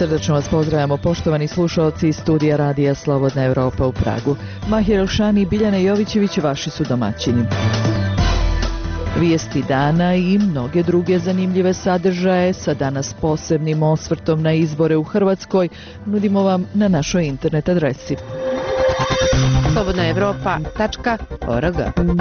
Srdačno vas pozdravljamo, poštovani slušalci iz studija Radija Slobodna Evropa u Pragu. Mahir Elšani i Biljana Jovićević vaši su domaćini. Vijesti dana i mnoge druge zanimljive sadržaje sa danas posebnim osvrtom na izbore u Hrvatskoj nudimo vam na našoj internet adresi slobodnaevropa.org.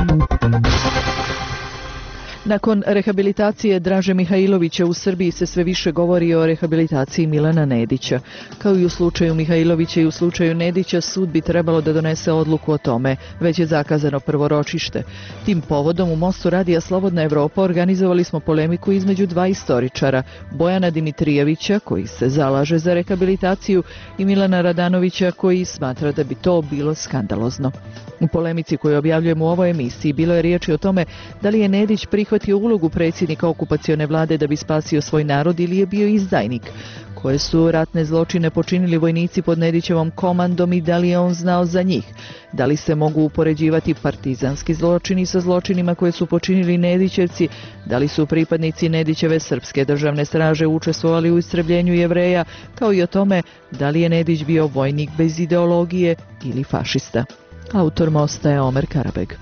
Nakon rehabilitacije Draže Mihajlovića u Srbiji se sve više govori o rehabilitaciji Milana Nedića. Kao i u slučaju Mihajlovića i u slučaju Nedića, sud bi trebalo da donese odluku o tome. Već je zakazano prvo ročište. Tim povodom u Mostu Radija Slobodna Evropa organizovali smo polemiku između dva istoričara, Bojana Dimitrijevića, koji se zalaže za rehabilitaciju, i Milana Radanovića, koji smatra da bi to bilo skandalozno. U polemici koju objavljujemo u ovoj emisiji bilo je riječi o tome da li je Nedić prihvatio ulogu predsjednika okupacione vlade da bi spasio svoj narod ili je bio izdajnik, koje su ratne zločine počinili vojnici pod Nedićevom komandom i da li je on znao za njih, da li se mogu upoređivati partizanski zločini sa zločinima koje su počinili Nedićevci, da li su pripadnici Nedićeve srpske državne straže učestvovali u istrebljenju Jevreja, kao i o tome da li je Nedić bio vojnik bez ideologije ili fašista. Autor Mosta je Omer Karabeg.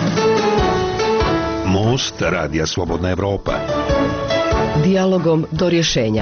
Most Radija Slobodna Evropa. Dijalogom do rješenja.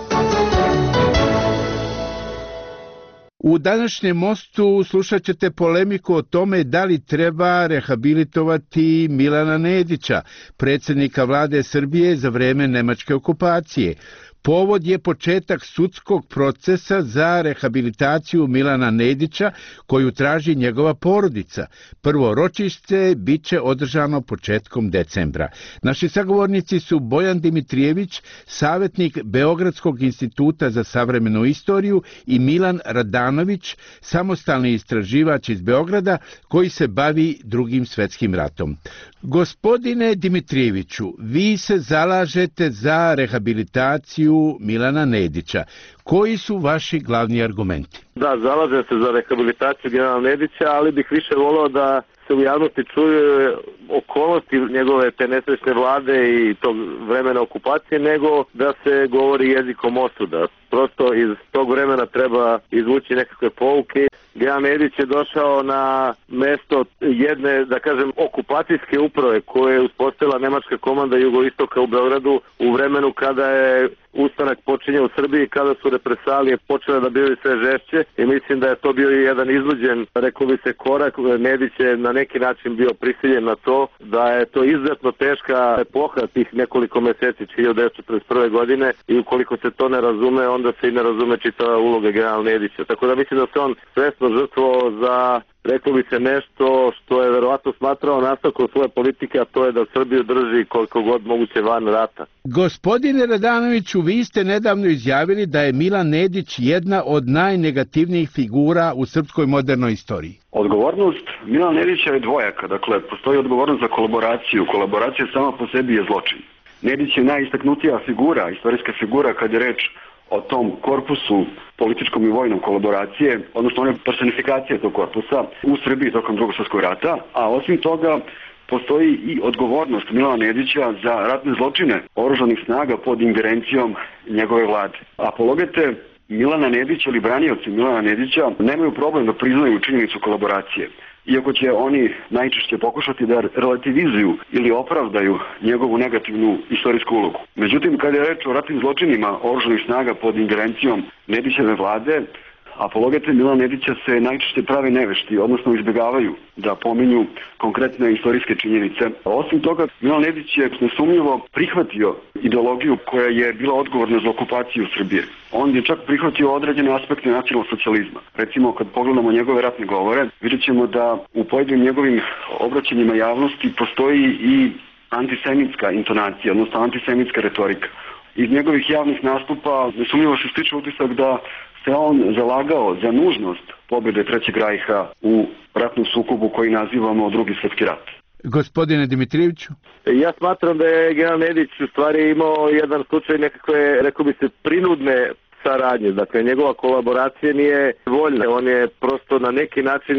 U današnjem Mostu slušat ćete polemiku o tome da li treba rehabilitovati Milana Nedića, predsjednika vlade Srbije za vreme nemačke okupacije. Povod je početak sudskog procesa za rehabilitaciju Milana Nedića koju traži njegova porodica. Prvo ročište bit će održano početkom decembra. Naši sagovornici su Bojan Dimitrijević, savjetnik Beogradskog instituta za savremenu istoriju, i Milan Radanović, samostalni istraživač iz Beograda koji se bavi Drugim svjetskim ratom. Gospodine Dimitrijeviću, vi se zalažete za rehabilitaciju Milana Nedića. Koji su vaši glavni argumenti? Da, zalažem se za rehabilitaciju Milana Nedića, ali bih više volio da se u javnosti čuje okolnosti njegove te nesrećne vlade i tog vremena okupacije, nego da se govori jezikom osuda. Prosto iz tog vremena treba izvući nekakve pouke. Milan Nedić je došao na mesto jedne, da kažem, okupacijske uprave koje je uspostavila nemačka komanda jugoistoka u Beogradu u vremenu kada je ustanak počinje u Srbiji, kada su represalije počele da bili sve žešće, i mislim da je to bio jedan izluđen, rekao bi se, korak. Nedić je na neki način bio prisiljen na to, da je to izuzetno teška epoha tih nekoliko meseci 1941. godine, i ukoliko se to ne razume, onda se i ne razume čitava uloga generala Nedića. Tako da mislim da se on svesno žrtvovao za, rekao bi se, nešto što je verovatno smatrao nastavkom svoje politike, a to je da Srbiju drži koliko god moguće van rata. Gospodine Radanoviću, vi ste nedavno izjavili da je Milan Nedić jedna od najnegativnijih figura u srpskoj modernoj istoriji. Odgovornost Milana Nedića je dvojaka. Dakle, postoji odgovornost za kolaboraciju. Kolaboracija sama po sebi je zločin. Nedić je najistaknutija figura, istorijska figura kad je reč o tom korpusu političkom i vojnom kolaboracije, odnosno one personifikacije tog korpusa u Srbiji tokom Drugog svjetskog rata, a osim toga postoji i odgovornost Milana Nedića za ratne zločine oružanih snaga pod ingerencijom njegove vlade. Apologete Milana Nedića ili branioci Milana Nedića nemaju problem da priznaju činjenicu kolaboracije, iako će oni najčešće pokušati da relativizuju ili opravdaju njegovu negativnu istorijsku ulogu. Međutim, kada je reč o ratnim zločinima oružanih snaga pod ingerencijom Nedićeve vlade, apologete Milana Nedića se najčešće prave nevešti, odnosno izbjegavaju da pominju konkretne istorijske činjenice. Osim toga, Milan Nedić je nesumnjivo prihvatio ideologiju koja je bila odgovorna za okupaciju Srbije. On je čak prihvatio određene aspekte nacionalnog socijalizma. Recimo, kad pogledamo njegove ratne govore, vidjet ćemo da u pojedinim njegovim obraćanjima javnosti postoji i antisemitska intonacija, odnosno antisemitska retorika. Iz njegovih javnih nastupa nesumnjivo se stiče utisak da se on zalagao za nužnost pobjede Trećeg rajha u ratnom sukobu koji nazivamo Drugi svjetski rat. Gospodine Dimitrijeviću? Ja smatram da je general Nedić u stvari imao jedan slučaj nekakve, rekao bi se, prinudne saradnje. Dakle, njegova kolaboracija nije voljna. On je prosto na neki način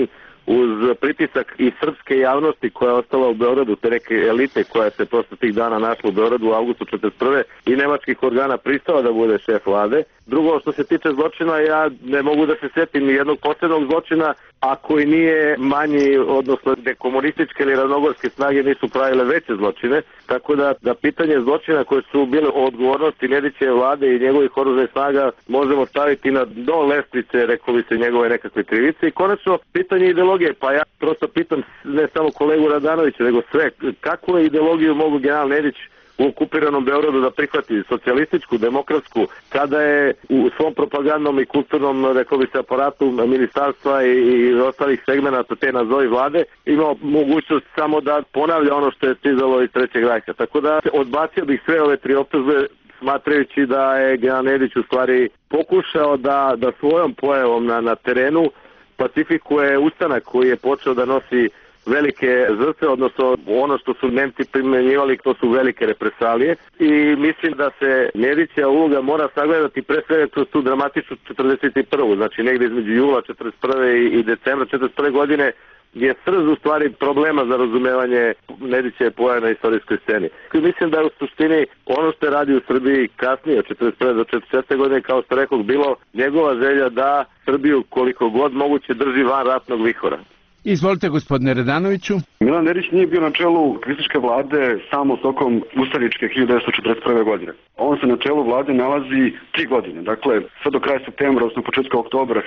uz pritisak i srpske javnosti koja je ostala u Beogradu, te neke elite koja se prosto tih dana našla u Beogradu u avgustu 1941. i nemačkih organa pristao da bude šef vlade. Drugo, što se tiče zločina, ja ne mogu da se setim ni jednog posebnog zločina, a koji nije manji, odnosno da komunističke ili ravnogorske snage nisu pravile veće zločine, tako da pitanje zločina koje su bile o odgovornosti Nedićeve vlade i njegovih oružanih snaga možemo staviti na do lestvice, rekao bi se, njegove nekakve krivice. I konačno, pitanje ideologije, pa ja prosto pitam ne samo kolegu Radanovića, nego sve, kakvu ideologiju mogu general Nedić u okupiranom Beogradu da prihvati, socijalističku, demokratsku, kada je u svom propagandnom i kulturnom, rekao bi se, aparatu ministarstva i ostalih segmenata te nazovi vlade imao mogućnost samo da ponavlja ono što je stizalo iz Trećeg rajha. Tako da odbacio bih sve ove tri optužbe, smatrajući da je general Nedić u stvari pokušao da svojom pojavom na terenu pacifikuje ustanak koji je počeo da nosi velike žrtve, odnosno ono što su Nemci primenjivali, to su velike represalije, i mislim da se Nedićeva uloga mora sagledati pre svega kroz tu dramatičnu 41. Znači negdje između jula 41. i decembra 41. godine je srž u stvari problema za razumevanje Nedićeve pojave na istorijskoj sceni. Mislim da je u suštini ono što je radio u Srbiji kasnije od 41. do 44. godine, kao što rekao, bilo njegova želja da Srbiju koliko god moguće drži van ratnog vihora. Izvolite, gospodine Radanoviću. Milan Nedić nije bio na čelu kvističke vlade samo tokom ustaničke 1941. godine. On se na čelu vlade nalazi 3 godine, dakle sve do kraja septembra, odnosno početka oktobra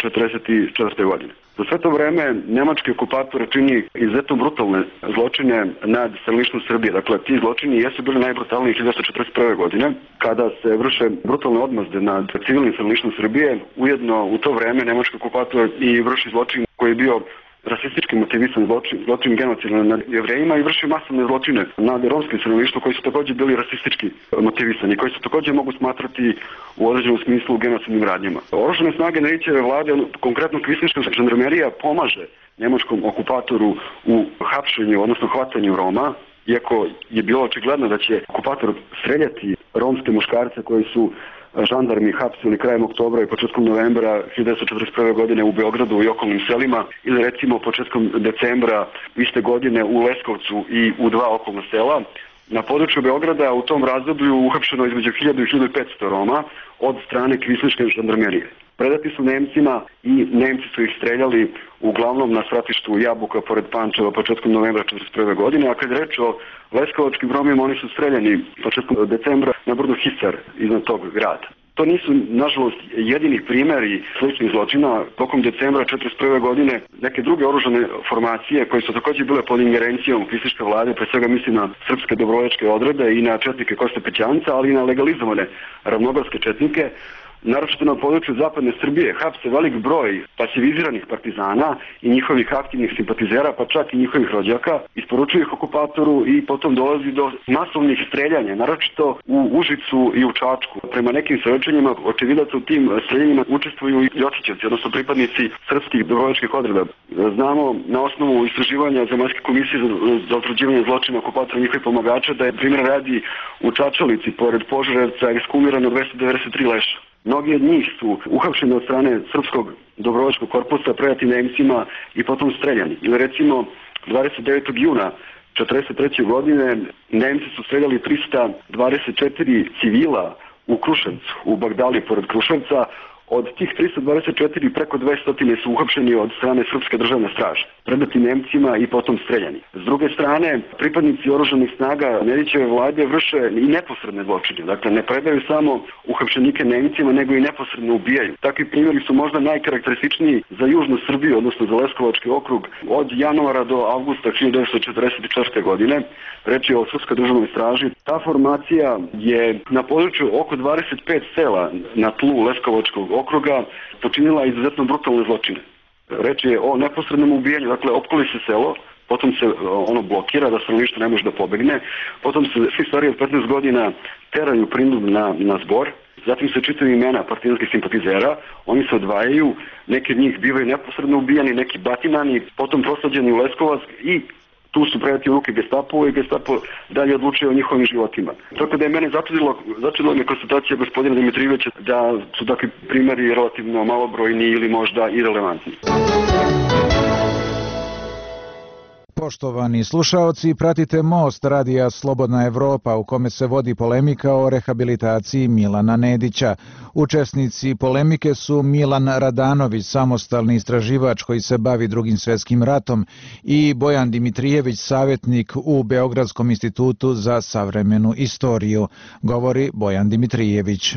1944. godine. Za sve to vreme nemački okupator čini izuzetno brutalne zločine nad stanovništvom Srbije. Dakle, ti zločini jesu bili najbrutalniji 1941. godine, kada se vrše brutalne odmazde nad civilnim stanovništvom Srbije. Ujedno u to vreme nemački okupator i vrši zločin koji je bio rasistički motivisan zločin genocida nad Jevrejima i vršio masovne zločine nad romskim stanovništvom koji su također bili rasistički motivisani, koji su također mogu smatrati u određenom smislu genocidnim radnjama. Oružane snage Nedićeve vlade, konkretno kvislnička žandarmerija, pomaže njemačkom okupatoru u hapšenju, odnosno hvatanju Roma, iako je bilo očigledno da će okupator streljati romske muškarce koji su žandarmi hapsili krajem oktobra i početkom novembra 1941. godine u Beogradu i okolnim selima, ili recimo početkom decembra iste godine u Leskovcu i u 2 okolna sela. Na području Beograda u tom razdoblju uhapšeno između 1000 i 1500 Roma od strane kvislničke žandarmerije. Predati su Nemcima i Nemci su ih streljali uglavnom na svratištu Jabuka pored Pančeva početkom novembra 1941. godine, a kad je reč o leskovačkim Romima, oni su streljani početkom decembra na brdu Hisar iznad tog grada. To nisu, nažalost, jedini primjeri sličnih zločina. Tokom decembra 1941. godine neke druge oružane formacije koje su također bile pod ingerencijom kvističke vlade, pre svega mislim na srpske dobrovoljačke odrede i na četnike Koste Pećanca, ali i na legalizovane ravnogorske četnike, naročito na području zapadne Srbije, hapse velik broj pasiviziranih partizana i njihovih aktivnih simpatizera, pa čak i njihovih rođaka, isporučuju ih okupatoru i potom dolazi do masovnih streljanja, naročito u Užicu i u Čačku. Prema nekim svedočenjima očevidaca u tim streljanjima učestvuju i Ljotićevci, odnosno pripadnici srpskih dobrovoljačkih odreda. Znamo na osnovu istraživanja Zemaljske komisije za utvrđivanje zločina okupatora i njihovih pomagača da je, primjer radi, u Čačalici pored Požarevca ekshumirano 293 leša. Mnogi od njih su uhapšeni od strane srpskog dobrovoljačkog korpusa, predati Nemcima i potom streljani. Ili recimo 29. juna 1943. godine Nemci su streljali 324 civila u Kruševcu, u Bagdali pored Kruševca. Od tih 324 preko 200 su uhapšeni od strane Srpske državne straže, predati Nemcima i potom streljani. S druge strane, pripadnici oružanih snaga Nedićeve vlade vrše i neposredne zločine. Dakle, ne predaju samo uhapšenike Nemcima, nego i neposredno ubijaju. Takvi primjeri su možda najkarakterističniji za južnu Srbiju, odnosno za Leskovački okrug, od januara do avgusta 1944. godine. Reč je o Srpskoj državnoj straži. Ta formacija je na području oko 25 sela na tlu Leskovačkog okruga počinila izuzetno brutalne zločine. Reč je o neposrednom ubijanju, dakle opkoli se selo, potom se ono blokira da stanovništvo ne može da pobegne, potom se svi stariji od 15 godina teraju prinudno na zbor, zatim se čitaju imena partizanskih simpatizera, oni se odvajaju, neki od njih bivaju neposredno ubijani, neki batinani, potom proslađeni u Leskovac i tu su predati u ruke Gestapu i Gestapo dalje odlučuje o njihovim životima. Tako da je mene začudila me konstatacija gospodina Dimitrijevića da su takvi primjeri relativno malobrojni ili možda irelevantni. Poštovani slušaoci, pratite Most radija Slobodna Evropa u kome se vodi polemika o rehabilitaciji Milana Nedića. Učesnici polemike su Milan Radanović, samostalni istraživač koji se bavi Drugim svjetskim ratom, i Bojan Dimitrijević, savjetnik u Beogradskom institutu za savremenu istoriju. Govori Bojan Dimitrijević.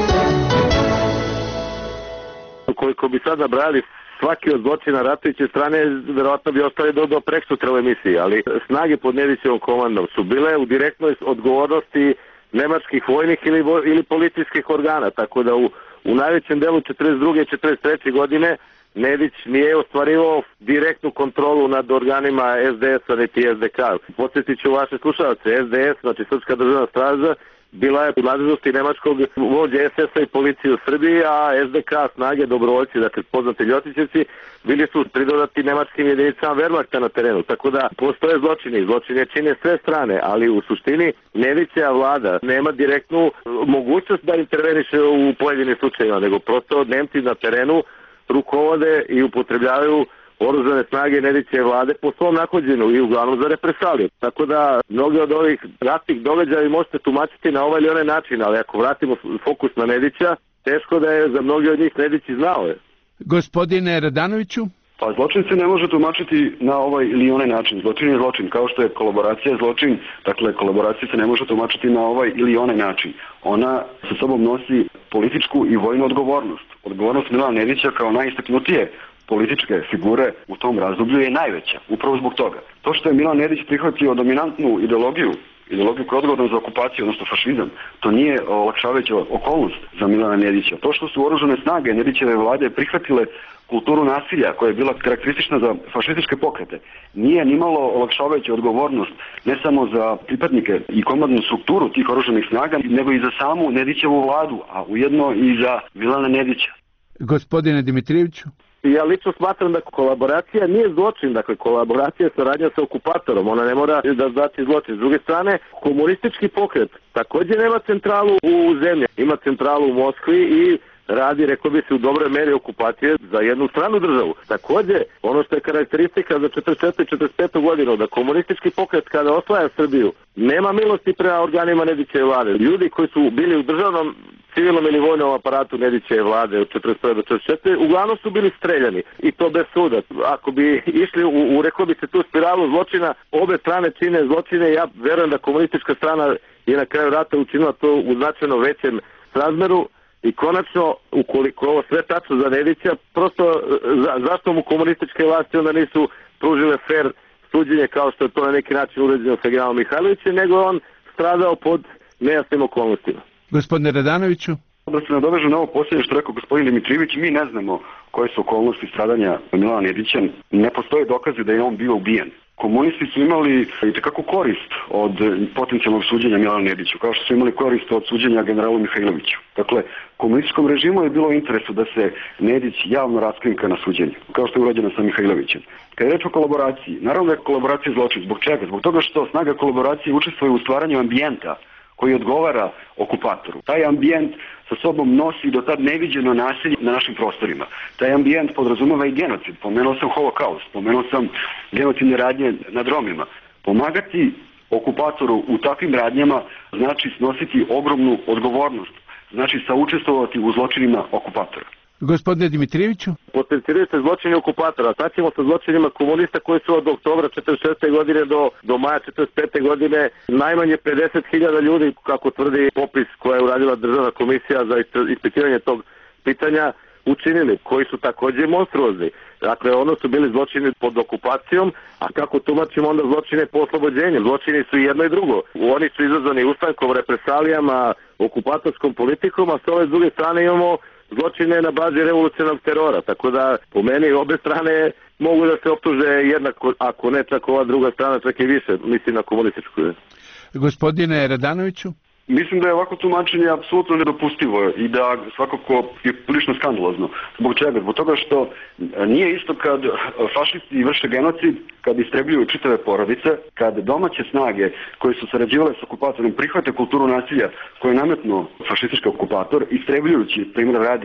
Koliko bi sada brali svaki od zločina ratujuće strane, verovatno bi ostali do preksutra u emisiji, ali snage pod Nedićevom komandom su bile u direktnoj odgovornosti nemačkih vojnih ili policijskih organa, tako da u najvećem delu 42. i 43. godine Nedić nije ostvarivao direktnu kontrolu nad organima SDS-a niti SDK. Podsjetit ću vaše slušalce, SDS, znači Srpska državna straža, bila je u nadležnosti nemačkog vođe SS-a i policije u Srbiji, a SDK snage dobrovoljci, dakle poznati Ljotićevci, bili su pridodati nemačkim jedinicama Wehrmachta na terenu. Tako da postoje zločini. Zločine čine sve strane, ali u suštini Nedićeva vlada nema direktnu mogućnost da interveniše u pojedinim slučajima, nego prosto Nemci na terenu rukovode i upotrebljavaju oružane snage Nedićeve vlade po svom nahođenju i uglavnom za represaliju. Tako da mnogi od ovih ratnih događaja možete tumačiti na ovaj ili onaj način, ali ako vratimo fokus na Nedića, teško da je za mnogi od njih Nedić i znao je. Gospodine Radanoviću? Pa zločin se ne može tumačiti na ovaj ili onaj način. Zločin je zločin, kao što je kolaboracija zločin, dakle kolaboracija se ne može tumačiti na ovaj ili onaj način. Ona sa sobom nosi političku i vojnu odgovornost. Odgovornost Milana Nedića kao najistaknutije političke figure u tom razdoblju je najveća, upravo zbog toga. To što je Milan Nedić prihvatio dominantnu ideologiju koja je odgovorna za okupaciju, odnosno fašizam, to nije olakšavajuća okolnost za Milana Nedića. To što su oružane snage Nedićeve vlade prihvatile kulturu nasilja koja je bila karakteristična za fašističke pokrete, nije nimalo olakšavajuća odgovornost ne samo za pripadnike i komandnu strukturu tih oružanih snaga, nego i za samu Nedićevu vladu, a ujedno i za Milana Nedića. Gospodine Dimitrijeviću? Ja lično smatram da kolaboracija nije zločin, dakle kolaboracija je saradnja sa okupatorom, ona ne mora da znači zločin. S druge strane, komunistički pokret također nema centralu u zemlji, ima centralu u Moskvi i radi, rekao bi se, u dobroj meri okupacije za jednu stranu državu. Također, ono što je karakteristika za 44. i 45. godinu, da komunistički pokret kada osvaja Srbiju, nema milosti prema organima Nedićeve vlade. Ljudi koji su bili u državnom, civilnom ili vojnom aparatu Nedićeve vlade od 41. do 44. uglavnom su bili streljani i to bez suda. Ako bi išli rekao bi se, tu spiralu zločina, obe strane čine zločine. Ja verujem da komunistička strana je na kraju rata učinila to u značajno većem razmeru. I konačno, ukoliko ovo sve tačno za Nedića, prosto zašto mu komunističke vlasti onda nisu pružile fair suđenje kao što je to na neki način uređeno sa generalom Mihajlovićem, nego on stradao pod nejasnim okolnostima. Gospodine Radanoviću? Da se nadovežem na ovo posljednje što rekao gospodin Dimitrijević, mi ne znamo koje su okolnosti stradanja Milana Nedića, ne postoje dokazi da je on bio ubijen. Komunisti su imali itekako korist od potencijalnog suđenja Milana Nediću, kao što su imali korist od suđenja generalu Mihajloviću. Dakle, komunističkom režimu je bilo u interesu da se Nedić javno raskrinka na suđenju, kao što je urađeno sa Mihajlovićem. Kad je reč o kolaboraciji, naravno da je kolaboracija zločin. Zbog čega? Zbog toga što snaga kolaboracije učestvuje u stvaranju ambijenta koji odgovara okupatoru. Taj ambijent sa sobom nosi do tad neviđeno nasilje na našim prostorima. Taj ambijent podrazumeva i genocid. Pomenuo sam holokaust, pomenuo sam genocidne radnje nad Romima. Pomagati okupatoru u takvim radnjama znači snositi ogromnu odgovornost, znači saučestvovati u zločinima okupatora. Gospodine Dimitrijeviću? Potenciraju se zločini okupatora. Sad ćemo sa zločinima komunista koji su od oktobra 46. godine do maja 45. godine najmanje 50.000 ljudi, kako tvrdi popis koja je uradila državna komisija za ispitivanje tog pitanja, učinili, koji su također monstruozni. Dakle, ono su bili zločini pod okupacijom, a kako tumačimo onda zločine po oslobođenju? Zločini su jedno i drugo. Oni su izazvani ustankom, represalijama, okupatorskom politikom, a s ove druge strane imamo zločine na bazi revolucionarnog terora, tako da po meni obe strane mogu da se optuže jednako, ako ne čak ova druga strana, čak i više, mislim na komunističku. Gospodine Radanoviću? Mislim da je ovako tumačenje apsolutno nedopustivo i da svakako je prilično skandalozno. Zbog čega? Zbog toga što nije isto kad fašisti vrše genocid, kad istrebljuju čitave porodice, kad domaće snage koje su sarađivale s okupatorom prihvate kulturu nasilja koju je nametnuo fašistički okupator, istrebljujući, primjer radi,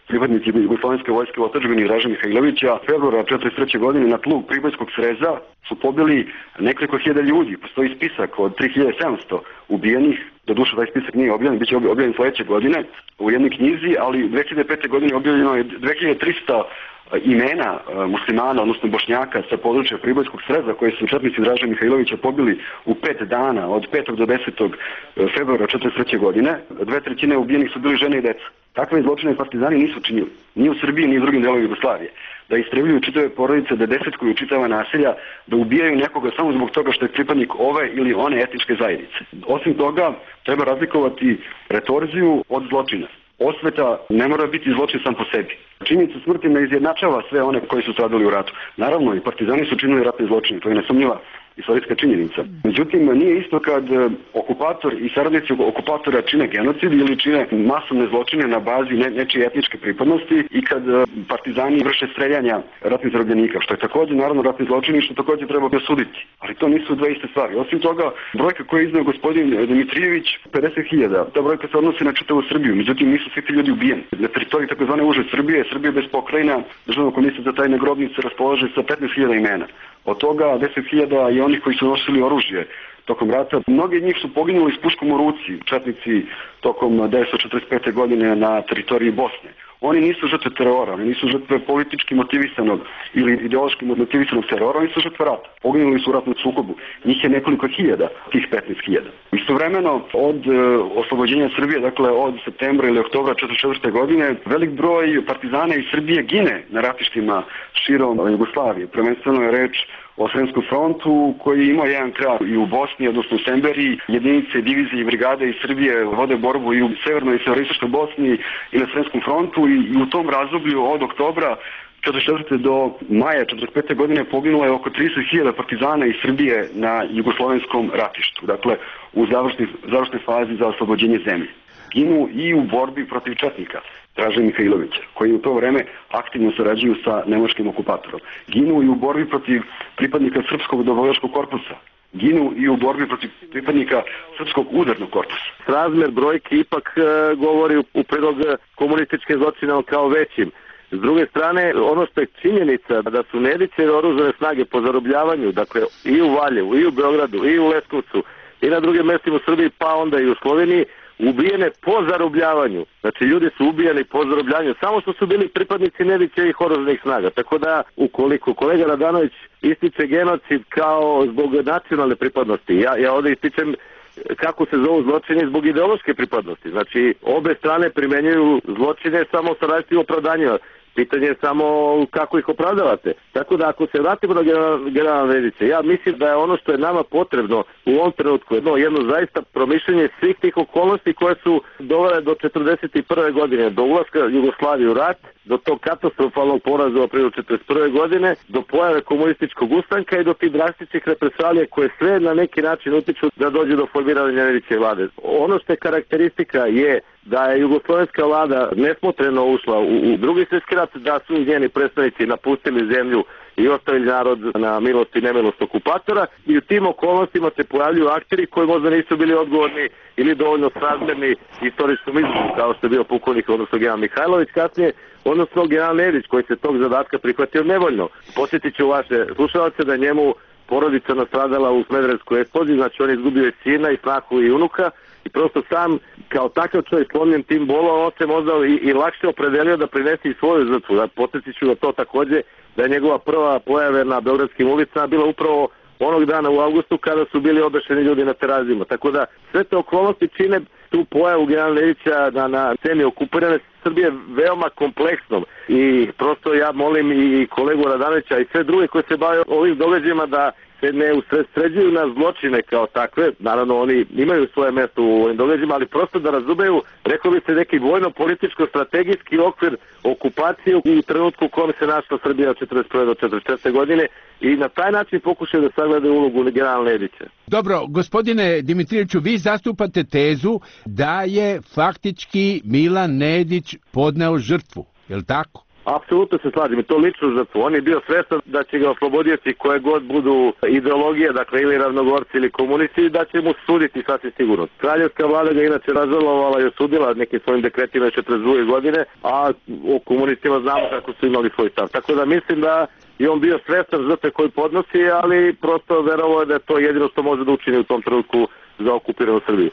pripadnici jugoslovenske vojske u otadžbini Draže Mihajlovića, februara 1943. godine na tlu Pribojskog sreza su pobili nekoliko hiljada ljudi. Postoji spisak od 3700 ubijenih, doduše taj spisak nije objavljen, bit će objavljen sledeće godine u jednoj knjizi, ali 2005. godine objavljeno je 2300 imena muslimana, odnosno bošnjaka sa područja Pribojskog sreza koje su četnici Draže Mihajlovića pobili u 5 dana, od 5. do 10. februara 1943. godine. 2/3 ubijenih su bili žene i deca. Takve zločine partizani nisu činili, ni u Srbiji, ni u drugim delovima Jugoslavije. Da istrebljuju čitave porodice, da desetkuju čitava naselja, da ubijaju nekoga samo zbog toga što je pripadnik ove ili one etničke zajednice. Osim toga, treba razlikovati retorziju od zločina. Osveta ne mora biti zločin sam po sebi. Činjenica smrti ne izjednačava sve one koji su stradali u ratu. Naravno, i partizani su činili ratne zločine, to je nesumnjiva istorijska činjenica. Međutim, nije isto kad okupator i saradnici okupatora čine genocid ili čine masovne zločine na bazi nečije etničke pripadnosti i kad partizani vrše streljanja ratnih zarobljenika, što je također naravno ratni zločin i što također treba osuditi. Ali to nisu dve iste stvari. Osim toga, brojka koju je izneo gospodin Dimitrijević, 50.000, ta brojka se odnosi na čitavu Srbiju, međutim nisu svi ti ljudi ubijeni. Na teritoriji takozvane uže Srbije bez pokrajina, Državna komisija za tajne grobnice raspolaže sa 15.000 imena. Od toga 10.000 je onih koji su nosili oružje tokom rata. Mnogi od njih su poginuli s puškom u ruci, četnici tokom 1945. godine na teritoriji Bosne. Oni nisu žrtve terora, oni nisu žrtve politički motivisanog ili ideološki motivisanog terora, oni su žrtve rata. Poginuli su u ratnom sukobu. Njih je nekoliko hiljada, tih 15.000. Istovremeno, od oslobođenja Srbije, dakle od septembra ili oktobra 1944. godine, velik broj partizana iz Srbije gine na ratištima širom Jugoslavije. Prvenstveno je reč o Sremskom frontu koji ima jedan kraj i u Bosni, odnosno u Semberiji. Jedinice, divizije i brigade iz Srbije vode borbu i u severnoj i severistočnoj Bosni i na Sremskom frontu i u tom razdoblju od oktobra 1944. do maja 1945. godine poginulo je oko 30.000 partizana iz Srbije na jugoslovenskom ratištu, dakle u završnoj fazi za oslobođenje zemlje. Ginu i u borbi protiv četnika Draže Mihajlovića, koji u to vreme aktivno sarađuju sa nemačkim okupatorom. Ginu i u borbi protiv pripadnika Srpskog dobrovoljačkog korpusa. Ginu i u borbi protiv pripadnika Srpskog udarnog korpusa. Razmer brojki ipak govori u prilog komunističke zločine kao većim. S druge strane, ono što je činjenica da su Nedićeve oružane snage po zarobljavanju, dakle i u Valjevu, i u Beogradu, i u Leskovcu, i na drugim mestima u Srbiji, pa onda i u Sloveniji, ubijene po zarobljavanju. Znači, ljudi su ubijeni po zarobljanju, samo što su bili pripadnici Nedićevih oružanih snaga. Tako da, ukoliko kolega Radanović ističe genocid kao zbog nacionalne pripadnosti, ja ovdje ističem kako se zovu zločini zbog ideološke pripadnosti. Znači, obe strane primenjuju zločine samo sa različitim opravdanjima. Pitanje je samo kako ih opravdavate. Tako da ako se vratimo na generalna Nedića, ja mislim da je ono što je nama potrebno u ovom trenutku jedno zaista promišljanje svih tih okolnosti koje su dovele do 1941. godine, do ulaska Jugoslavije u rat, do tog katastrofalnog poraza u aprilu 1941. godine, do pojave komunističkog ustanka i do tih drastičnih represalija koje sve na neki način utiču da dođe do formiranja Nedićeve vlade. Ono što je karakteristika je da je jugoslovenska vlada nesmotreno ušla u drugi svjetski rat, da su njeni predstavnici napustili zemlju i ostavili narod na milost i nemilost okupatora i u tim okolnostima se pojavljuju akteri koji možda nisu bili odgovorni ili dovoljno srazmerni istorijskom izrazu, kao što je bio pukovnik, odnosno general Mihajlović kasnije, odnosno general Nedić koji se tog zadatka prihvatio nevoljno. Posjetit ću vaše slušalce da njemu porodica nastradala u Smederevskoj eksploziji, znači on je izgubio i sina i snahu i unuka i prosto sam kao takav čovjek slomljen tim bolom, on se možda i lakše opredelio da prinesi i svoju žrtvu. Da podsjetit ću da to također, da je njegova prva pojava na beogradskim ulicama bila upravo onog dana u avgustu kada su bili obešeni ljudi na terazima. Tako da sve te okolnosti čine tu pojavu generala Nedića na sceni okupirane Srbije veoma kompleksnom i prosto ja molim i kolegu Radanovića i sve druge koji se bave ovim događajima da se ne usredsređuju na zločine kao takve, naravno oni imaju svoje mjesto u ovim događajima, ali prosto da razumeju, rekao bi se, neki vojno-političko-strategijski okvir okupacije u trenutku u kojem se našla Srbija od 1941. do 1944. godine i na taj način pokušaju da sagledaju ulogu generala Nedića. Dobro, gospodine Dimitrijeviću, vi zastupate tezu da je faktički Milan Nedić podneo žrtvu, je li tako? Apsolutno se slažem, to lično žrtvu. On je bio svestan da će ga oslobodioci koje god budu ideologije, dakle ili ravnogorci ili komunisti, da će mu suditi sasvim sigurno. Kraljevska vlada ga inače razžalovala i osudila nekim svojim dekretima 42. godine, a o komunistima znamo kako su imali svoj stav. Tako da mislim da je on bio svestan žrtve koju podnosi, ali prosto verovao je da je to jedino što može da učini u tom trenutku za okupiranu Srbiju.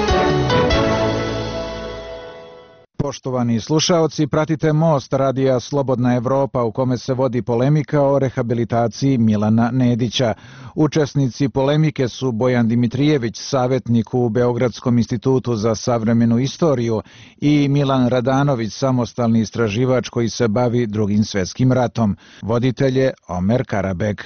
Poštovani slušaoci, pratite Most radija Slobodna Evropa u kome se vodi polemika o rehabilitaciji Milana Nedića. Učesnici polemike su Bojan Dimitrijević, savjetnik u Beogradskom institutu za savremenu istoriju, i Milan Radanović, samostalni istraživač koji se bavi Drugim svjetskim ratom. Voditelj je Omer Karabek.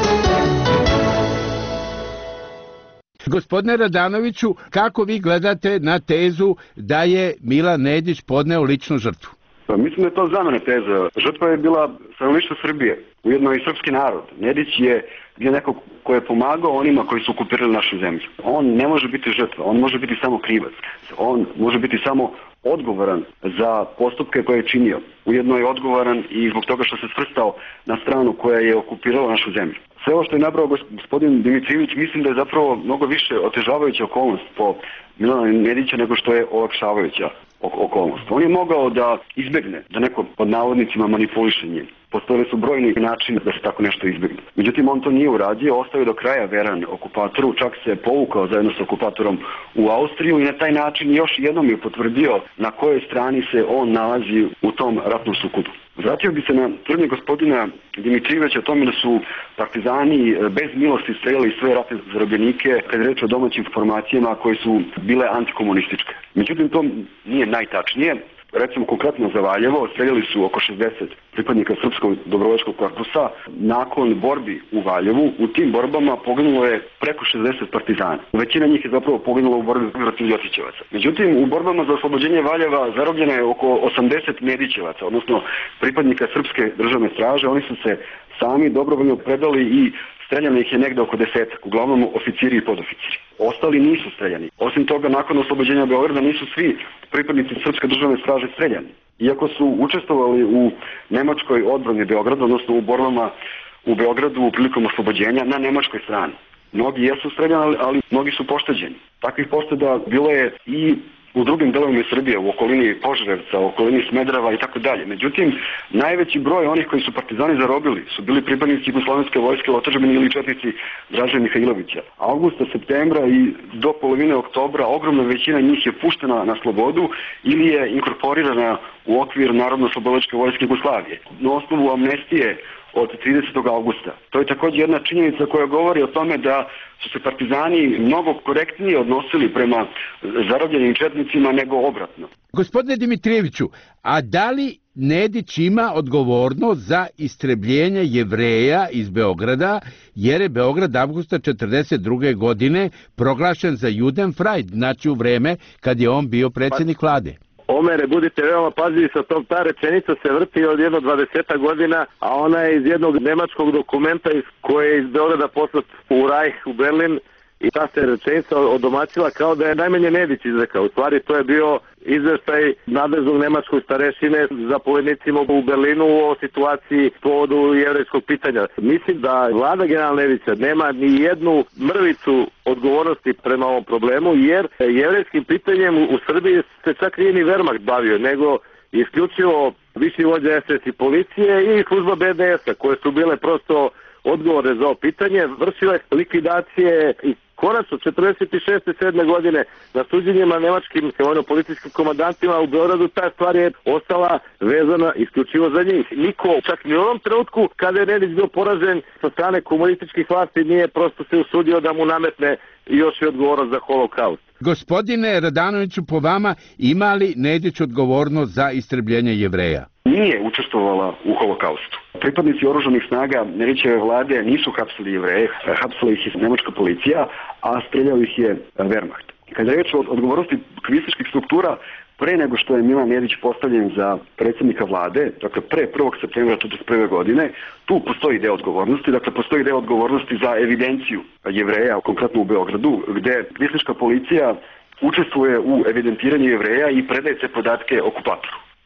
Gospodine Radanoviću, kako vi gledate na tezu da je Milan Nedić podneo ličnu žrtvu? Mislim da je to zamena teza. Žrtva je bila stanovništvo Srbije, ujedno i srpski narod. Nedić je bio neko ko je pomagao onima koji su okupirali našu zemlju. On ne može biti žrtva, on može biti samo krivac. On može biti samo odgovoran za postupke koje je činio. Ujedno je odgovoran i zbog toga što se svrstao na stranu koja je okupirala našu zemlju. Sve ovo što je nabrao gospodin Dimitrijević, mislim da je zapravo mnogo više otežavajuća okolnost po Milana Nedića nego što je olakšavajuća okolnost. On je mogao da izbegne, da neko pod navodnicima manipuliše njim. Postojali su brojni načini da se tako nešto izbegne. Međutim, on to nije uradio, ostao je do kraja veran okupatoru, čak se povukao zajedno sa okupatorom u Austriju i na taj način još jednom je potvrdio na kojoj strani se on nalazi u tom ratnom sukobu. Vratio bi se na tvrdnje gospodina Dimitrijevića o tome da su partizani bez milosti streljali sve ratne zarobljenike kad je reč o domaćim formacijama koje su bile antikomunističke. Međutim, to nije najtačnije. Recimo, konkretno za Valjevo, streljali su oko 60 pripadnika Srpskog dobrovoljačkog korpusa. Nakon borbi u Valjevu, u tim borbama poginulo je preko 60 partizana. Većina njih je zapravo poginula u borbi protiv Ljotićevaca. Međutim, u borbama za oslobođenje Valjeva zarobljeno je oko 80 Nedićevaca, odnosno pripadnika Srpske državne straže. Oni su se sami dobrovoljno predali i streljano ih je negde oko 10, uglavnom oficiri i podoficiri. Ostali nisu streljani. Osim toga, nakon oslobođenja Beograda nisu svi pripadnici Srpske državne straže streljani. Iako su učestvovali u nemačkoj odbrani Beograda, odnosno u borbama u Beogradu prilikom oslobođenja na nemačkoj strani. Mnogi jesu streljani, ali mnogi su pošteđeni. Takvih pošteda bilo je i u drugim delovima Srbije, u okolini Požarevca, u okolini Smedereva i tako dalje. Međutim, najveći broj onih koji su partizani zarobili su bili pripadnici Jugoslovenske vojske, otadžbine ili četnici Draže Mihajlovića. Avgusta, septembra i do polovine oktobra ogromna većina njih je puštena na slobodu ili je inkorporirana u okvir Narodno-oslobodilačke vojske Jugoslavije. Na osnovu amnestije od 30. augusta. To je također jedna činjenica koja govori o tome da su se partizani mnogo korektnije odnosili prema zarobljenim četnicima nego obratno. Gospodine Dimitrijeviću, a da li Nedić ima odgovornost za istrebljenje Jevreja iz Beograda, jer je Beograd avgusta 1942. godine proglašen za Judenfreid, znači u vreme kad je on bio predsjednik vlade? Omere, budite veoma pažljivi sa tom, ta rečenica se vrti od jedno 20 godina, a ona je iz jednog nemačkog dokumenta koje je iz Beograda poslat u Reich, u Berlin, i ta se rečenica odomaćila kao da je najmanje Nedić izrekao. U stvari to je bio izveštaj nadležnog nemačkog starešine zapovednicima u Berlinu o situaciji povodu jevrejskog pitanja. Mislim da vlada generala Nedića nema ni jednu mrvicu odgovornosti prema ovom problemu, jer jevrejskim pitanjem u Srbiji se čak nije ni Wehrmacht bavio, nego isključivo viši vođa SS i policije i služba BDS-a, koje su bile prosto odgovore za ovo pitanje, vršile likvidacije i konačno 46. 7. godine na suđenjima nemačkim vojno-policijskim komandantima u Beogradu ta stvar je ostala vezana isključivo za njih. Niko, čak ni u onom trenutku kada je Nedić bio poražen sa strane komunističkih vlasti, nije prosto se usudio da mu nametne još i odgovornost za holokaust. Gospodine Radanoviću, po vama ima li Nedić odgovornost za istrebljenje Jevreja? Nije učestvovala u holokaustu. Pripadnici oružanih snaga Nedićeve vlade nisu hapsili Jevreje, hapsila ih je nemačka policija, a streljao ih je Wehrmacht. Kad je reč o odgovornosti kvističkih struktura, pre nego što je Milan Nedić postavljen za predsjednika vlade, dakle pre 1. septembra 1941. godine, tu postoji deo odgovornosti, dakle postoji deo odgovornosti za evidenciju Jevreja, konkretno u Beogradu, gde kvistička policija učestvuje u evidentiranju Jevreja i predaje te podatke okupatoru.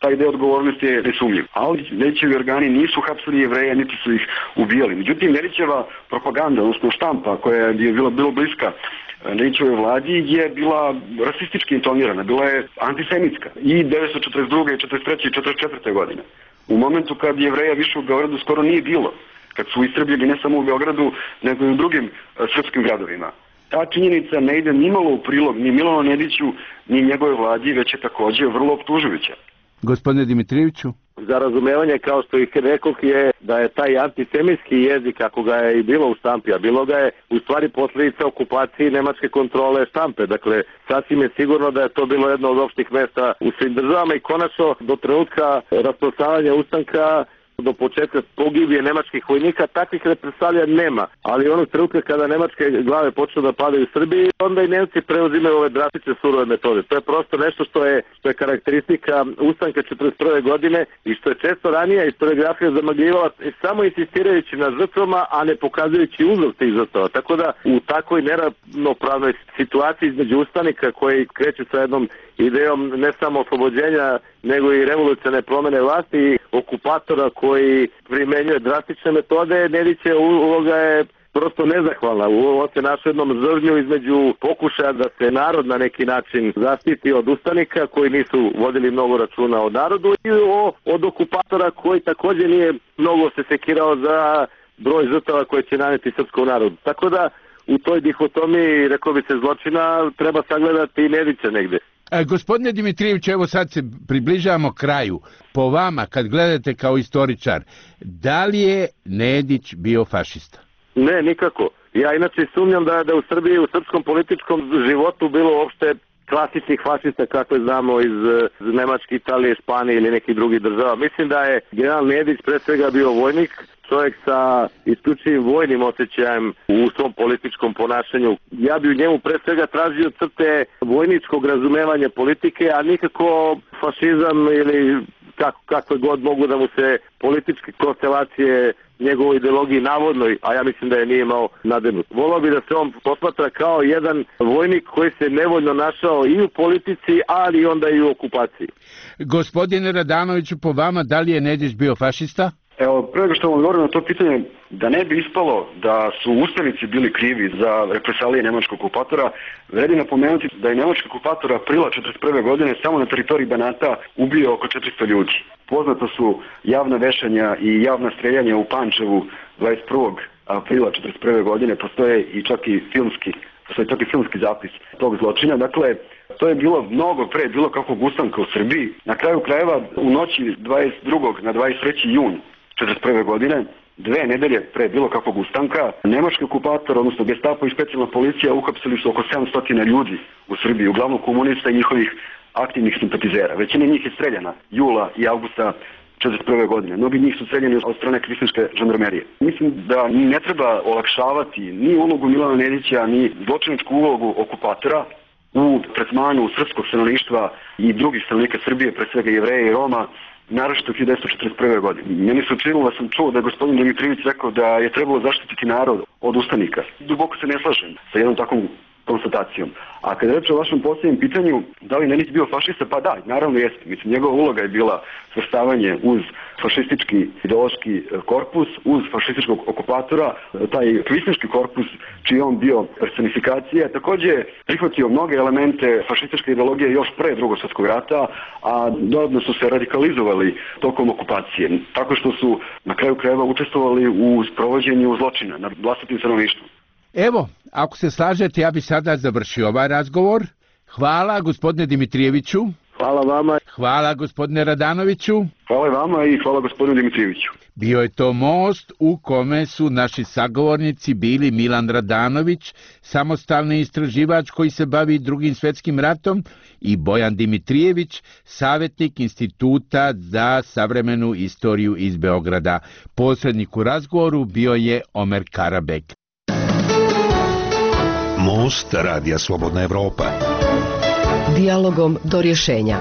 taj deo odgovornosti je nesumnjiv. Ali Nedićevi organi nisu hapsili Jevreje, niti su ih ubijali. Međutim, Nedićeva propaganda, odnosno štampa koja je bilo bliska Nedićevoj vladi je bila rasistički intonirana, bila je antisemitska i 1942. i 1943. i 1944. godine. U momentu kad Jevreja više u Beogradu skoro nije bilo, kad su istrebljeni ne samo u Beogradu, nego i u drugim srpskim gradovima. Ta činjenica ne ide nimalo u prilog ni Milanu Nediću, ni njegove vladi, već je takođe vrlo optužujuća. Gospodine Dimitrijeviću? Za razumevanje, kao što ih rekoh, je da je taj antisemitski jezik, ako ga je i bilo u štampi, a bilo ga je u stvari posljedica okupacije i nemačke kontrole štampe. Dakle, sasvim je sigurno da je to bilo jedno od opštih mesta u svim državama i konačno do trenutka rasprostranjavanja ustanka, do početka pogibije nemačkih vojnika, takvih represalija nema. Ali onog trenutka kada nemačke glave počnu da padaju u Srbiji, onda i Nemci preuzimaju ove drastične surove metode. To je prosto nešto što je karakteristika ustanka 1941. godine i što je često ranije historiografija zamagljivala samo insistirajući na žrtvama, a ne pokazujući uzrok tih žrtava. Tako da u takvoj neravnopravnoj situaciji između ustanika koji kreću sa jednom idejom ne samo oslobođenja, nego i revolucionarne promene vlasti i okupatora koji primenjuje drastične metode, Nedićeva uloga je prosto nezahvalna. On se našao jednom zrnju između pokušaja da se narod na neki način zaštiti od ustanika koji nisu vodili mnogo računa o narodu i od okupatora koji također nije mnogo se sekirao za broj žrtava koje će naneti srpskom narodu. Tako da u toj dihotomiji, rekao bi se, zločina treba sagledati i Nedića negde. Gospodine Dimitrijević, evo sad se približavamo kraju. Po vama, kad gledate kao istoričar, da li je Nedić bio fašista? Ne, nikako. Ja inače sumnjam da u Srbiji, u srpskom političkom životu bilo uopšte klasičnih fašista kako znamo iz Nemačke, Italije, Španije ili nekih drugih država. Mislim da je general Nedić pre svega bio vojnik, čovjek sa isključivim vojnim osjećajem u svom političkom ponašanju. Ja bi u njemu pre svega tražio crte vojničkog razumevanja politike, a nikako fašizam ili kakve god mogu da mu se političke konstelacije njegovoj ideologiji navodnoj, a ja mislim da je nije imao nadenut. Volao bi da se on posmatra kao jedan vojnik koji se nevoljno našao i u politici, ali onda i u okupaciji. Gospodine Radanoviću, po vama, da li je Nedić bio fašista? Evo, pre nego što vam odgovorim na to pitanje, da ne bi ispalo da su ustanici bili krivi za represalije nemačkog okupatora, vredi napomenuti da je nemački okupator aprila 1941. godine samo na teritoriji Banata ubio oko 400 ljudi. Poznata su javna vešanja i javna streljanja u Pančevu 21. aprila 1941. godine, postoji čak i filmski zapis tog zločina. Dakle, to je bilo mnogo pre bilo kakvog ustanka u Srbiji. Na kraju krajeva, u noći 22. na 23. jun 1941. godine, 2 nedelje pre bilo kakvog ustanka, nemački okupator, odnosno Gestapo i specijalna policija uhapsili su oko 700 ljudi u Srbiji, uglavnom komunista i njihovih aktivnih simpatizera. Većina njih je streljana jula i avgusta 1941. godine. Mnogi njih su streljeni od strane kvislinške žandarmerije. Mislim da ne treba olakšavati ni ulogu Milana Nedića, ni zločinačku ulogu okupatora u tretmanu srpskog stanovništva i drugih stanovnika Srbije, pre svega Jevreja i Roma, naročito 1941. godine. Meni se učinilo da sam čuo da je gospodin Dimitrijević rekao da je trebalo zaštititi narod od ustanika. Duboko se ne slažem sa jednom takvom konstatacijom. A kada reče o vašem posljednjem pitanju, da li Nedić bio fašista, pa da, naravno jeste. Mislim, njegova uloga je bila svrstavanje uz fašistički ideološki korpus, uz fašističkog okupatora, taj kvislinški korpus, čiji je on bio personifikacija, također je prihvatio mnoge elemente fašističke ideologije još pre Drugog svjetskog rata, a dodatno su se radikalizovali tokom okupacije, tako što su na kraju krajeva učestvovali u sprovođenju zločina nad vlastitim stanovništvom. Evo, ako se slažete, ja bi sada završio ovaj razgovor. Hvala gospodine Dimitrijeviću. Hvala vama. Hvala gospodine Radanoviću. Hvala vama i hvala gospodinu Dimitrijeviću. Bio je to most u kome su naši sagovornici bili Milan Radanović, samostalni istraživač koji se bavi Drugim svjetskim ratom, i Bojan Dimitrijević, savjetnik Instituta za savremenu istoriju iz Beograda. Posrednik u razgovoru bio je Omer Karabek. Most Radija Slobodna Evropa. Dijalogom do rješenja.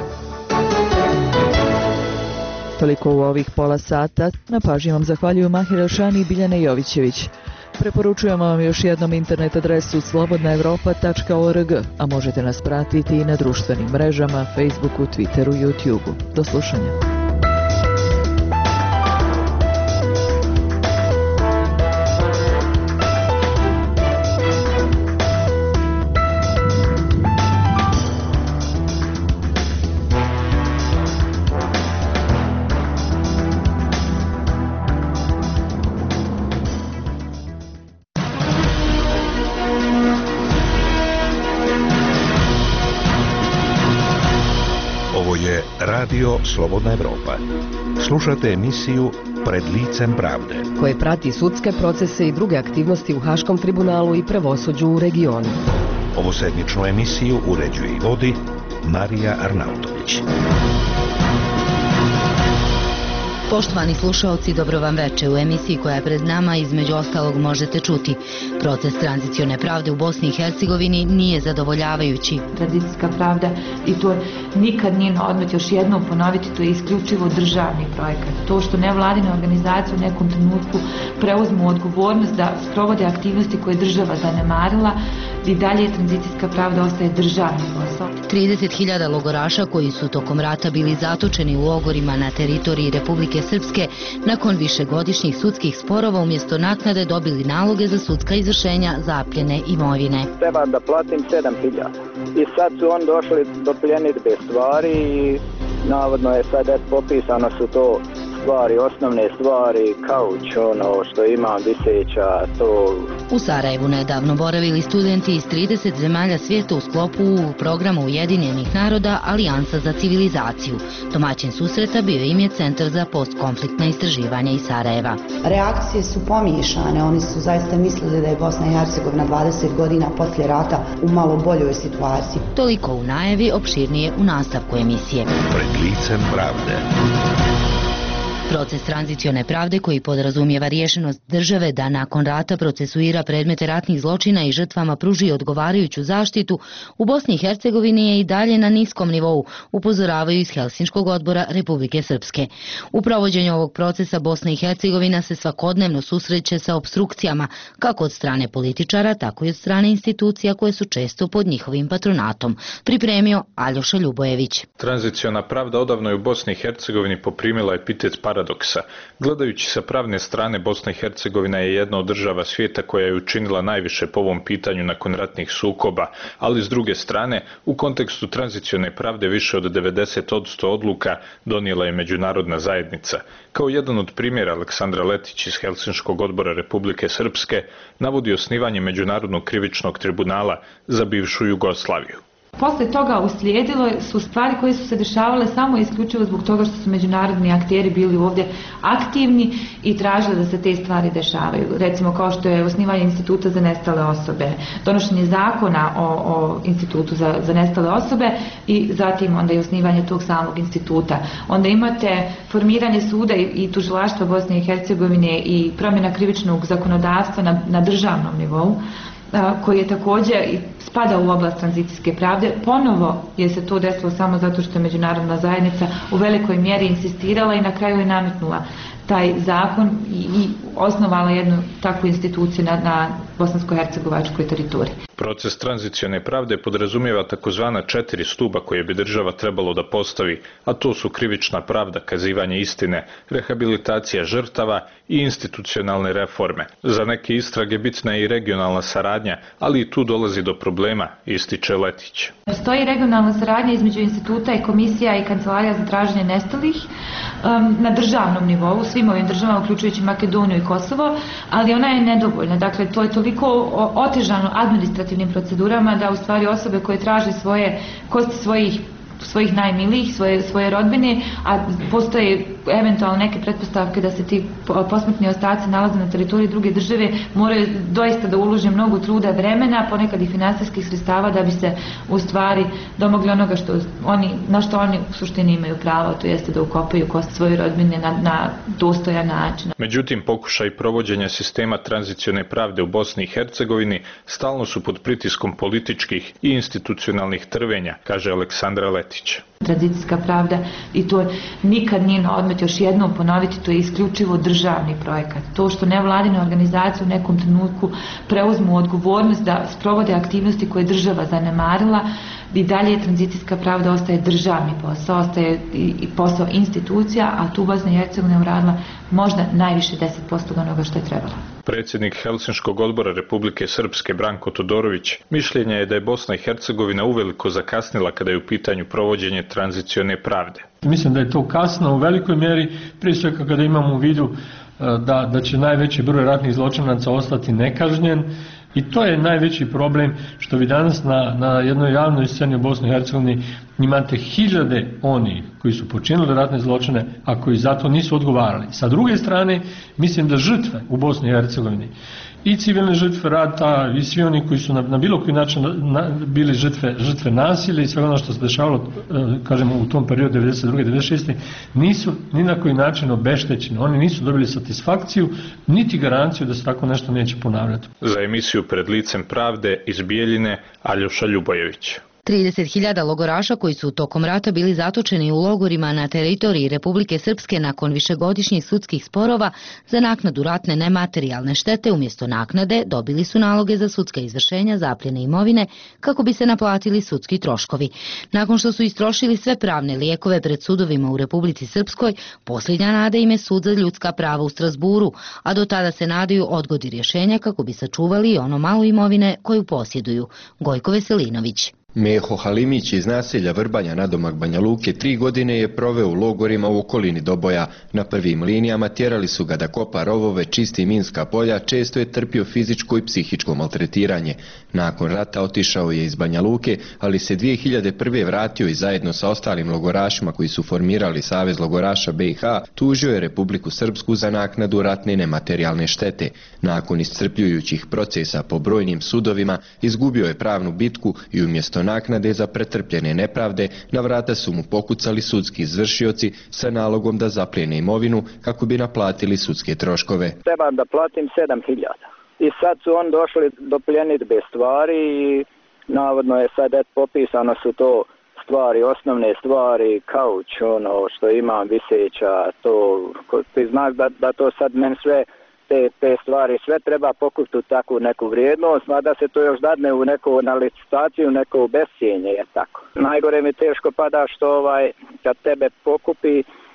Toliko u ovih pola sata. Na pažnji vam zahvaljuju Mahir Elšani i Biljana Jovićević. Preporučujemo vam još jednom internet adresu slobodnaevropa.org, a možete nas pratiti i na društvenim mrežama, Facebooku, Twitteru i YouTubeu. Do slušanja. Radio Slobodna Evropa. Slušate emisiju Pred licem pravde, koje prati sudske procese i druge aktivnosti u Haškom tribunalu i pravosuđu u regionu. Ovu sedmičnu emisiju uređuje i vodi Marija Arnautović. Poštovani slušaoci, dobro vam veče. U emisiji koja je pred nama između ostalog možete čuti: proces tranzicione pravde u Bosni i Hercegovini nije zadovoljavajući. Tranzicijska pravda, i to nikad nije na odmet, još jednom ponoviti, to je isključivo državni projekat. To što nevladine organizacije u nekom trenutku preuzmu odgovornost da sprovode aktivnosti koje je država zanemarila, i dalje tranzicijska pravda ostaje državni posao. 30.000 logoraša koji su tokom rata bili zatočeni u logorima na teritoriji Republike Srpske nakon višegodišnjih sudskih sporova umjesto naknade dobili naloge za sudska izvršenja zapljene imovine. Treba da platim 7.000 i sad su on došli do pljenidbe stvari i navodno je sad popisano su to stvari, osnovne stvari, kauč, ono što imam viseća, to. U Sarajevu nedavno boravili studenti iz 30 zemalja svijeta u sklopu programa Ujedinjenih naroda Alijansa za civilizaciju. Domaćin susreta bio im je Centar za postkonfliktna istraživanja iz Sarajeva. Reakcije su pomiješane, oni su zaista mislili da je Bosna i Hercegovina 20 godina poslije rata u malo boljoj situaciji. Toliko u najavi, opširnije u nastavku emisije. Pred licem pravde. Proces tranzicione pravde koji podrazumijeva riješenost države da nakon rata procesuira predmete ratnih zločina i žrtvama pruži odgovarajuću zaštitu u Bosni i Hercegovini je i dalje na niskom nivou, upozoravaju iz Helsinškog odbora Republike Srpske. U provođenju ovog procesa Bosna i Hercegovina se svakodnevno susreće sa opstrukcijama, kako od strane političara, tako i od strane institucija koje su često pod njihovim patronatom. Pripremio Aljoša Ljubojević. Tranziciona pravda odavno je u Bosni i Hercegovini poprimila epitet paradoksa. Gledajući sa pravne strane, Bosna i Hercegovina je jedna od država svijeta koja je učinila najviše po ovom pitanju nakon ratnih sukoba, ali s druge strane, u kontekstu tranzicione pravde više od 90% odluka donijela je međunarodna zajednica. Kao jedan od primjera, Aleksandra Letić iz Helsinškog odbora Republike Srpske navodi osnivanje Međunarodnog krivičnog tribunala za bivšu Jugoslaviju. Posle toga uslijedilo su stvari koje su se dešavale samo isključivo zbog toga što su međunarodni akteri bili ovdje aktivni i tražili da se te stvari dešavaju. Recimo kao što je osnivanje instituta za nestale osobe, donošenje zakona o institutu za nestale osobe i zatim onda i osnivanje tog samog instituta. Onda imate formiranje suda i tužilaštva Bosne i Hercegovine i promjena krivičnog zakonodavstva na državnom nivou, koji je također spada u oblast tranzicijske pravde. Ponovo je se to desilo samo zato što je međunarodna zajednica u velikoj mjeri insistirala i na kraju je nametnula taj zakon i osnovala jednu takvu instituciju na bosansko-hercegovačkoj teritoriji. Proces tranzicione pravde podrazumijeva takozvana 4 stuba koje bi država trebalo da postavi, a to su krivična pravda, kazivanje istine, rehabilitacija žrtava i institucionalne reforme. Za neke istrage bitna je i regionalna saradnja, ali i tu dolazi do problema, ističe Letić. Postoji regionalna saradnja između instituta i komisija i kancelarija za traženje nestalih na državnom nivou, svim ovim državama, uključujući Makedoniju i Kosovo, ali ona je nedovoljna. Dakle, to je toliko otežano administrativnim procedurama da u stvari osobe koje traže kosti svojih najmilijih, svoje rodbine, a postoje eventualno neke pretpostavke da se ti posmrtni ostaci nalaze na teritoriji druge države, moraju doista da ulože mnogo truda, vremena, ponekad i finansijskih sredstava da bi se u stvari domogli onoga na što oni u suštini imaju pravo, to jeste da ukopaju kost svoje rodbine na dostojan način. Međutim, pokušaj provođenja sistema tranzicione pravde u Bosni i Hercegovini stalno su pod pritiskom političkih i institucionalnih trvenja, kaže Aleksandra Letić. Tranzicijska pravda i to nikad nije na odmet, još jednom ponoviti, to je isključivo državni projekat. To što nevladine organizacije u nekom trenutku preuzmu odgovornost da sprovode aktivnosti koje je država zanemarila, i dalje tranzicijska pravda ostaje državni posao, ostaje i posao institucija, a tu Bosna i Hercegovina uradila možda najviše 10% od onoga što je trebala. Predsjednik Helsinškog odbora Republike Srpske Branko Todorović mišljenja je da je Bosna i Hercegovina uveliko zakasnila kada je u pitanju provođenje tranzicione pravde. Mislim da je to kasno u velikoj mjeri, prije svega kada imamo u vidu da će najveći broj ratnih zločinaca ostati nekažnjen. I to je najveći problem što vi danas na jednoj javnoj sceni u Bosni i Hercegovini imate hiljade oni koji su počinili ratne zločine, a koji zato nisu odgovarali. Sa druge strane, mislim da žrtve u Bosni i Hercegovini i civilne žrtve rata i svi oni koji su na bilo koji način bili žrtve nasilja i sve ono što se dešavalo, kažemo, u tom periodu 92. 96. nisu ni na koji način obeštećeni. Oni nisu dobili satisfakciju niti garanciju da se tako nešto neće ponavljati. Za emisiju Pred licem pravde iz Bijeljine, Aljoša Ljubojević. 30.000 logoraša koji su tokom rata bili zatočeni u logorima na teritoriji Republike Srpske nakon višegodišnjih sudskih sporova za naknadu ratne nematerijalne štete umjesto naknade dobili su naloge za sudska izvršenja zapljene imovine kako bi se naplatili sudski troškovi. Nakon što su istrošili sve pravne lijekove pred sudovima u Republici Srpskoj, posljednja nada im je sud za ljudska prava u Strasburu, a do tada se nadaju odgodi rješenja kako bi sačuvali ono malo imovine koju posjeduju. Gojko Veselinović. Meho Halimić iz naselja Vrbanja nadomak Banja Luke 3 godine je proveo u logorima u okolini Doboja. Na prvim linijama tjerali su ga da kopa rovove, čisti minska polja, često je trpio fizičko i psihičko maltretiranje. Nakon rata otišao je iz Banja Luke, ali se 2001. vratio i zajedno sa ostalim logorašima koji su formirali Savez logoraša BiH tužio je Republiku Srpsku za naknadu ratne nematerijalne štete. Nakon iscrpljujućih procesa po brojnim sudovima izgubio je pravnu bitku i umjesto naknade za pretrpljene nepravde na vrata su mu pokucali sudski izvršioci sa nalogom da zaplijene imovinu kako bi naplatili sudske troškove. Trebam da platim 7.000 i sad su oni došli do pljenidbe stvari i navodno je sad popisano su to stvari, osnovne stvari, kauč, ono što imam viseća, to, ti znaš da to sad meni sve te stvari sve treba pokupiti u takvu neku vrijednost, a da se to još dadne u neku na licitaciju, neko bescijenje, je tako. Najgore mi teško pada što kad tebe pokupi,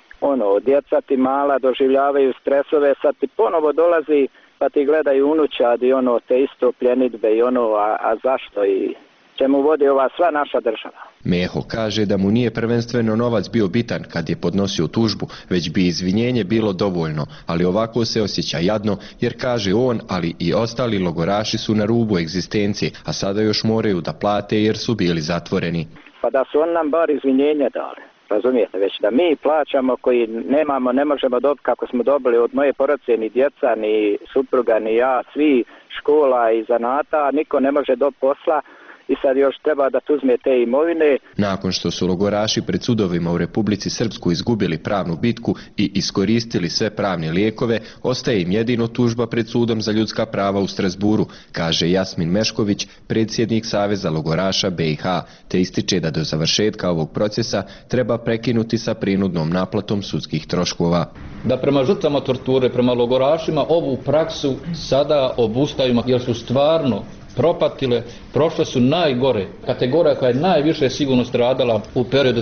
djeca ti mala doživljavaju stresove, sad ti ponovo dolazi pa ti gledaju unučad i te isto pljenidbe i a zašto i čemu vodi ova sva naša država. Meho kaže da mu nije prvenstveno novac bio bitan kad je podnosio tužbu, već bi izvinjenje bilo dovoljno, ali ovako se osjeća jadno jer kaže on, ali i ostali logoraši su na rubu egzistencije, a sada još moraju da plate jer su bili zatvoreni. Pa da su on nam bar izvinjenje dali, razumijete, već da mi plaćamo koji nemamo, ne možemo dobiti kako smo dobili od moje porodice, ni djeca, ni supruga, ni ja, svi škola i zanata, niko ne može dobiti posla. I sad još treba da uzme te imovine. Nakon što su logoraši pred sudovima u Republici Srpskoj izgubili pravnu bitku i iskoristili sve pravne lijekove, ostaje im jedino tužba pred sudom za ljudska prava u Strasburu, kaže Jasmin Mešković, predsjednik Saveza logoraša BiH, te ističe da do završetka ovog procesa treba prekinuti sa prinudnom naplatom sudskih troškova. Da prema žrtvama torture, prema logorašima ovu praksu sada obustavimo jer su stvarno propatile, prošle su najgore, kategorija koja je najviše sigurno stradala u periodu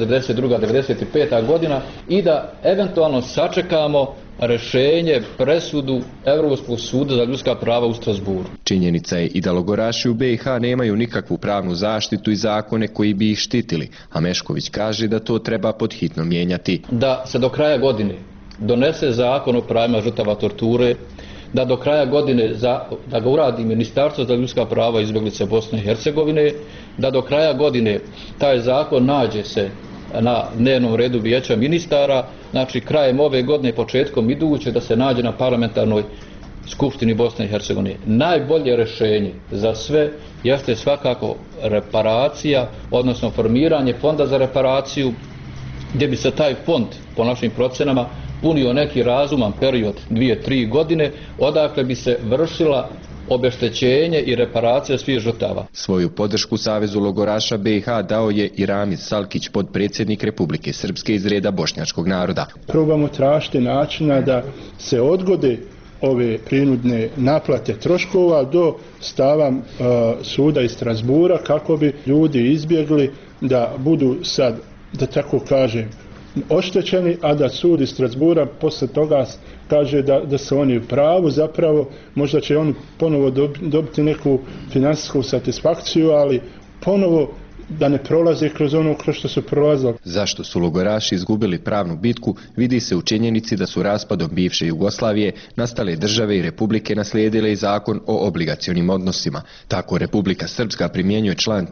92-95. godina i da eventualno sačekamo rješenje, presudu Europskog suda za ljudska prava u Strasburu. Činjenica je i da logoraši u BiH nemaju nikakvu pravnu zaštitu i zakone koji bi ih štitili, a Mešković kaže da to treba podhitno mijenjati. Da se do kraja godine donese zakon o pravima žrtava torture, da do kraja godine da ga uradi Ministarstvo za ljudska prava i izbjeglice Bosne i Hercegovine, da do kraja godine taj zakon nađe se na dnevnom redu vijeća ministara, znači krajem ove godine, početkom iduće, da se nađe na parlamentarnoj skupštini Bosne i Hercegovine. Najbolje rješenje za sve jeste svakako reparacija, odnosno formiranje fonda za reparaciju, gdje bi se taj fond, po našim procenama, punio neki razuman period 2-3 godine, odakle bi se vršila obeštećenje i reparacija svih žrtava. Svoju podršku Savezu logoraša BiH dao je i Ramiz Salkić, podpredsjednik Republike Srpske iz reda bošnjačkog naroda. Probamo tražiti načina da se odgode ove prinudne naplate troškova do stava suda iz Strasbura kako bi ljudi izbjegli da budu sad, da tako kažem, oštećeni, a da sud iz Strasbura posle toga kaže da su oni u pravu, zapravo možda će oni ponovo dobiti neku finansijsku satisfakciju, ali ponovo da ne prolaze kroz ono kroz što su prolazili. Zašto su logoraši izgubili pravnu bitku vidi se u činjenici da su raspadom bivše Jugoslavije nastale države i republike naslijedile i zakon o obligacionim odnosima. Tako Republika Srpska primjenjuje član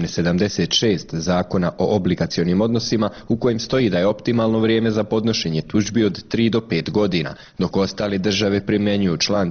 376 zakona o obligacionim odnosima u kojem stoji da je optimalno vrijeme za podnošenje tužbi od 3 do 5 godina, dok ostale države primjenjuju član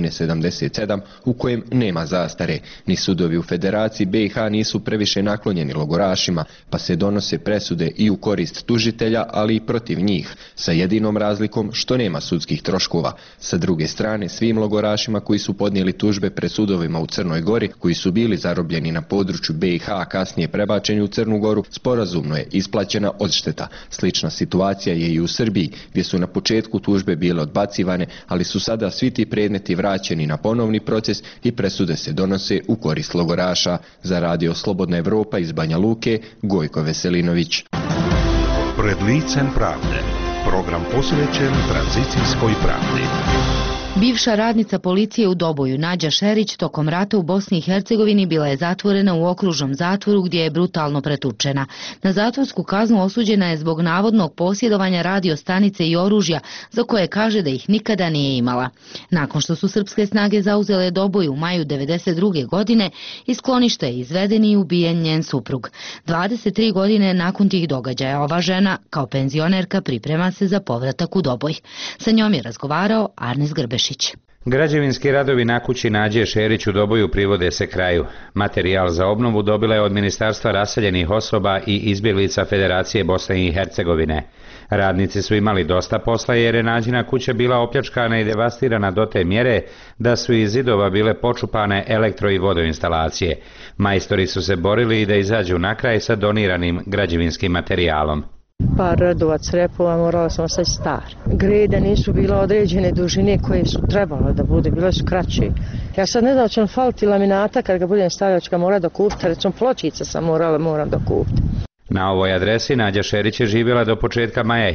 377 u kojem nema zastare. Ni sudovi u Federaciji BiH nisu previše naklonjeni logorašima, pa se donose presude i u korist tužitelja, ali i protiv njih, sa jedinom razlikom što nema sudskih troškova. Sa druge strane, svim logorašima koji su podnijeli tužbe pred sudovima u Crnoj Gori, koji su bili zarobljeni na području BiH, a kasnije prebačeni u Crnu Goru, sporazumno je isplaćena odšteta. Slična situacija je i u Srbiji, gdje su na početku tužbe bile odbacivane, ali su sada svi ti predmeti vraćeni na ponovni proces i presude se donose u korist logoraša. Za Radio Slobodna Evropa iz Banja Luke, Gojko Veselinović. Pred licem pravde. Program posvećen tranzicijskoj pravdi. Bivša radnica policije u Doboju, Nađa Šerić, tokom rata u Bosni i Hercegovini bila je zatvorena u okružnom zatvoru gdje je brutalno pretučena. Na zatvorsku kaznu osuđena je zbog navodnog posjedovanja radiostanice i oružja, za koje kaže da ih nikada nije imala. Nakon što su srpske snage zauzele Doboj u maju 1992. godine, iz skloništa je izveden i ubijen njen suprug. 23 godine nakon tih događaja ova žena, kao penzionerka, priprema se za povratak u Doboj. Sa njom je razgovarao Arnis Grbešić. Građevinski radovi na kući Nađe Šerić u Doboju privode se kraju. Materijal za obnovu dobila je od Ministarstva raseljenih osoba i izbjeglica Federacije Bosne i Hercegovine. Radnici su imali dosta posla jer je Nađina kuća bila opljačkana i devastirana do te mjere da su iz zidova bile počupane elektro i vodoinstalacije. Majstori su se borili i da izađu na kraj sa doniranim građevinskim materijalom. Par redova crepova morala sam ostati star. Grede nisu bile određene dužine koje su trebalo da bude, bile su kraće. Ja sad ne znam će faliti laminata kad ga budem stavljao, ću ga mora dokupiti, recimo pločica sam moram dokupiti. Na ovoj adresi Nađa Šerić je živjela do početka maja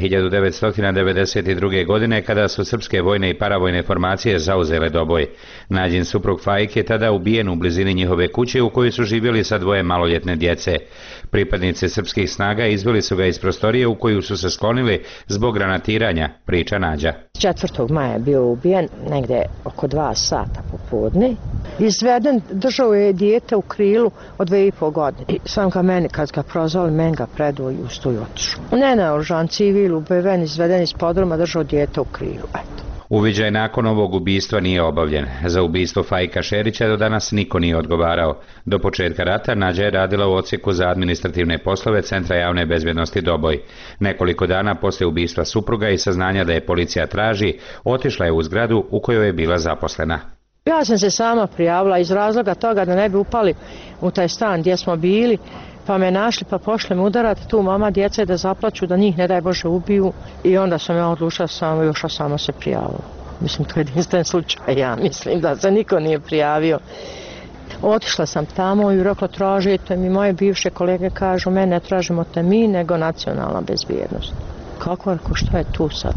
1992. godine kada su srpske vojne i paravojne formacije zauzele Doboj. Nađin suprug Fajik je tada ubijen u blizini njihove kuće u kojoj su živjeli sa dvoje maloljetne djece. Pripadnici srpskih snaga izveli su ga iz prostorije u koju su se sklonili zbog granatiranja, priča Nađa. 4. maja je bio ubijen negdje oko 2 sata popodne. Izveden, držao je dijete u krilu od 2,5 godine. I sam ga meni, kad ga prozvali, men ga preduo i usto i otišao. Nenaoružan civil, ubiven, izveden iz podruma, držao dijete u krilu. Eto. Uviđaj nakon ovog ubistva nije obavljen. Za ubistvo Fajka Šerića do danas niko nije odgovarao. Do početka rata Nađa je radila u odsjeku za administrativne poslove Centra javne bezbjednosti Doboj. Nekoliko dana poslije ubistva supruga i saznanja da je policija traži, otišla je u zgradu u kojoj je bila zaposlena. Ja sam se sama prijavila iz razloga toga da ne bi upali u taj stan gdje smo bili, pa me našli pa pošli me udarati tu mama djeca da zaplaću, da njih ne daj Bože ubiju, i onda sam ja odlučila sama se prijavila. Mislim, to je jedinstven slučaj, ja mislim da se niko nije prijavio. Otišla sam tamo i rekla tražite mi, moje bivše kolege kažu mene ne tražimo te mi nego nacionalna bezbjednost. Kako, rekao, što je tu sad?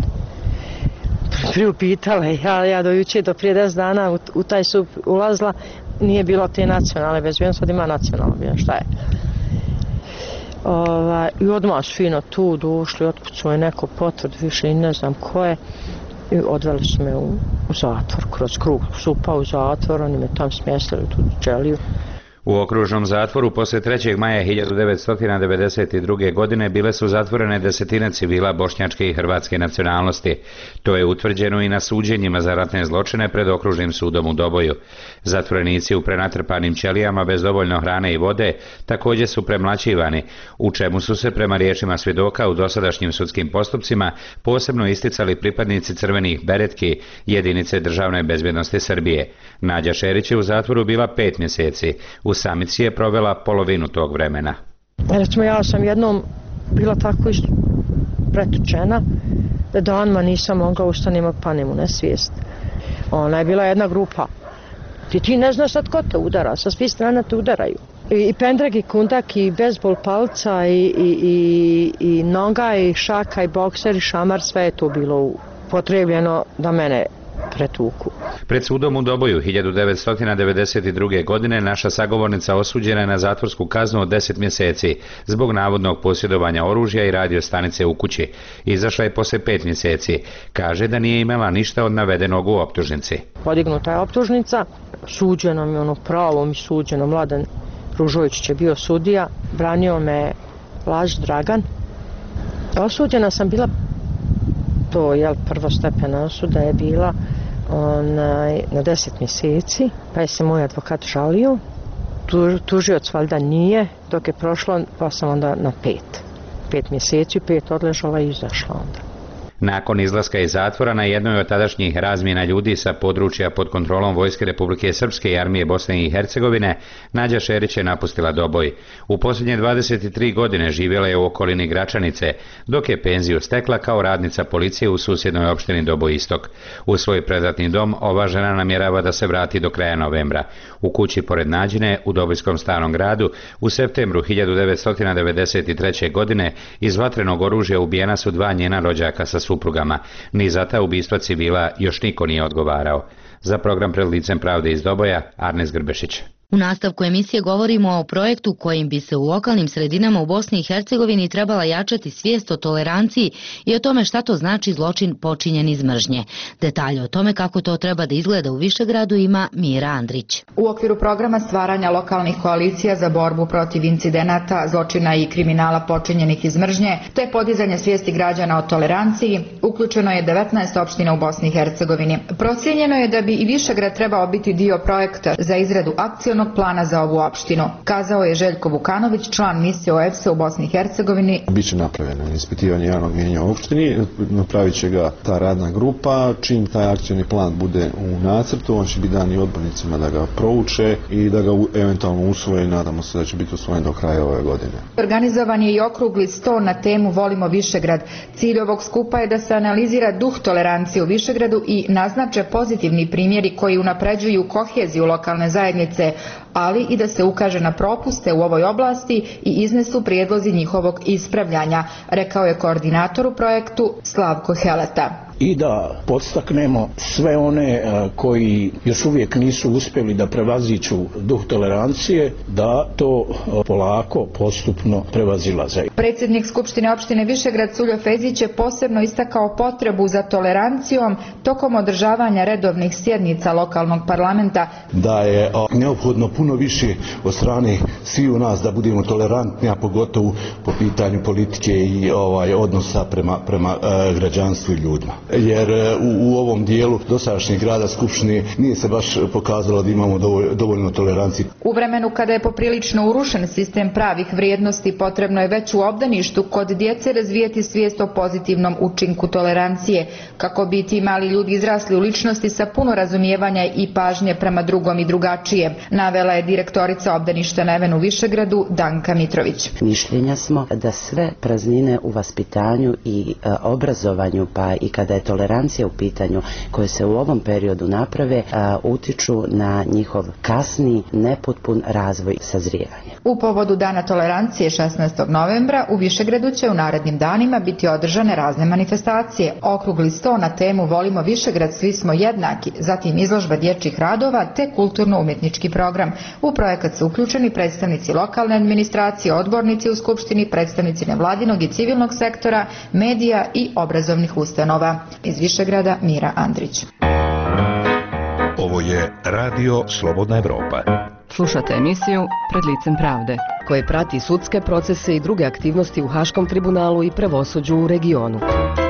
Priupitala ja do juče, do prije 10 dana u taj sub ulazila, nije bilo te nacionalne bezbjednosti, sad ima nacionalna bezbjednost, šta je? I odmah su fino tu došli, otpucuje neko potvrd, više i ne znam ko je, i odveli su me u zatvor, kroz krug supa u zatvor, oni me tam smjestili tu čeliju. U okružnom zatvoru poslije 3. maja 1992. godine bile su zatvorene desetine civila bošnjačke i hrvatske nacionalnosti. To je utvrđeno i na suđenjima za ratne zločine pred okružnim sudom u Doboju. Zatvorenici u prenatrpanim ćelijama bez dovoljno hrane i vode također su premlaćivani, u čemu su se prema riječima svjedoka u dosadašnjim sudskim postupcima posebno isticali pripadnici crvenih beretki, jedinice državne bezbjednosti Srbije. Nađa Šerić je u zatvoru bila 5 mjeseci. U samici je provela polovinu tog vremena. Recimo, ja sam jednom bila tako isto pretučena da danima nisam mogla ustanem ak panem u nesvijest. Ona je bila jedna grupa. Ti ne znaš sad ko te udara, sa svih strana te udaraju. I pendrek i kundak i bezbol palca i noga i šaka i bokser i šamar, sve je to bilo potrebljeno da mene pretuku. Pred sudom u Doboju 1992. godine naša sagovornica osuđena je na zatvorsku kaznu od 10 mjeseci zbog navodnog posjedovanja oružja i radio stanice u kući. Izašla je poslije 5 mjeseci. Kaže da nije imala ništa od navedenog u optužnici. Podignuta je optužnica, suđeno mi ono pravo mi suđeno, Mladen Ružović je bio sudija, branio me Laž Dragan. Osuđena sam bila, to je prvostepena osuda je bila na 10 mjeseci, pa je se moj advokat žalio, tužioc valjda nije, dok je prošlo pa sam onda na 5 mjeseci, 5 odležala i izašla onda. Nakon izlaska iz zatvora na jednoj od tadašnjih razmjena ljudi sa područja pod kontrolom Vojske Republike Srpske i Armije Bosne i Hercegovine, Nađa Šerić je napustila Doboj. U posljednje 23 godine živjela je u okolini Gračanice, dok je penziju stekla kao radnica policije u susjednoj opštini Doboj Istok. U svoj predratni dom ova žena namjerava da se vrati do kraja novembra. U kući pored Nađine, u Dobojskom Starom gradu, u septembru 1993. godine iz vatrenog oružja ubijena su 2 njena rođaka sa suprugama. Ni za ta ubistva civila još niko nije odgovarao. Za program Pred licem pravde iz Doboja, Arnes Grbešić. U nastavku emisije govorimo o projektu kojim bi se u lokalnim sredinama u Bosni i Hercegovini trebala jačati svijest o toleranciji i o tome šta to znači zločin počinjen iz mržnje. Detalje o tome kako to treba da izgleda u Višegradu ima Mira Andrić. U okviru programa stvaranja lokalnih koalicija za borbu protiv incidenata, zločina i kriminala počinjenih iz mržnje, te podizanje svijesti građana o toleranciji, uključeno je 19 opština u Bosni i Hercegovini. Procijenjeno je da bi i Višegrad trebao biti dio projekta za izradu akcionog plana za ovu opštinu, kazao je Željko Vukanović, član misije OEBS-a u Bosni i Hercegovini. Biće napravljeno ispitivanje javnog mijenja u opštini, napravit će ga ta radna grupa, čim taj akcioni plan bude u nacrtu, on će biti dan i odbornicima da ga prouče i da ga eventualno usvoje, nadamo se da će biti usvojen do kraja ove godine. Organizovan je i okrugli sto na temu Volimo Višegrad. Cilj ovog skupa je da se analizira duh tolerancije u Višegradu i naznače pozitivni primjeri koji unapređuju koheziju lokalne zajednice, ali i da se ukaže na propuste u ovoj oblasti i iznesu prijedlozi njihovog ispravljanja, rekao je koordinator u projektu Slavko Heleta. I da podstaknemo sve one koji još uvijek nisu uspjeli da prevaziđu duh tolerancije, da to polako, postupno prevazilaze. Predsjednik Skupštine opštine Višegrad Suljo Fezić je posebno istakao potrebu za tolerancijom tokom održavanja redovnih sjednica lokalnog parlamenta. Da je neophodno puno više od strane svih u nas da budemo tolerantni, a pogotovo po pitanju politike i odnosa prema građanstvu i ljudima. Jer u ovom dijelu dosadašnjeg rada Skupštine nije se baš pokazalo da imamo dovoljno tolerancije. U vremenu kada je poprilično urušen sistem pravih vrijednosti, potrebno je već u obdaništu kod djece razvijeti svijest o pozitivnom učinku tolerancije, kako bi ti mali ljudi izrasli u ličnosti sa puno razumijevanja i pažnje prema drugom i drugačijem, navela je direktorica obdaništa Neven u Višegradu Danka Mitrović. Mišljenja smo da sve praznine u vaspitanju i obrazovanju, pa i kada je tolerancija u pitanju, koje se u ovom periodu naprave, utiču na njihov kasni, nepotpun razvoj sazrijevanja. U povodu Dana tolerancije 16. novembra u Višegradu će u narednim danima biti održane razne manifestacije. Okrugli sto na temu Volimo Višegrad, svi smo jednaki, zatim izložba dječjih radova te kulturno-umjetnički program. U projekat su uključeni predstavnici lokalne administracije, odbornici u Skupštini, predstavnici nevladinog i civilnog sektora, medija i obrazovnih ustanova. Iz Višegrada Mira Andrić. Ovo je Radio Slobodna Evropa. Slušate emisiju Pred licem pravde, koje prati sudske procese i druge aktivnosti u Haškom tribunalu i pravosuđu u regionu.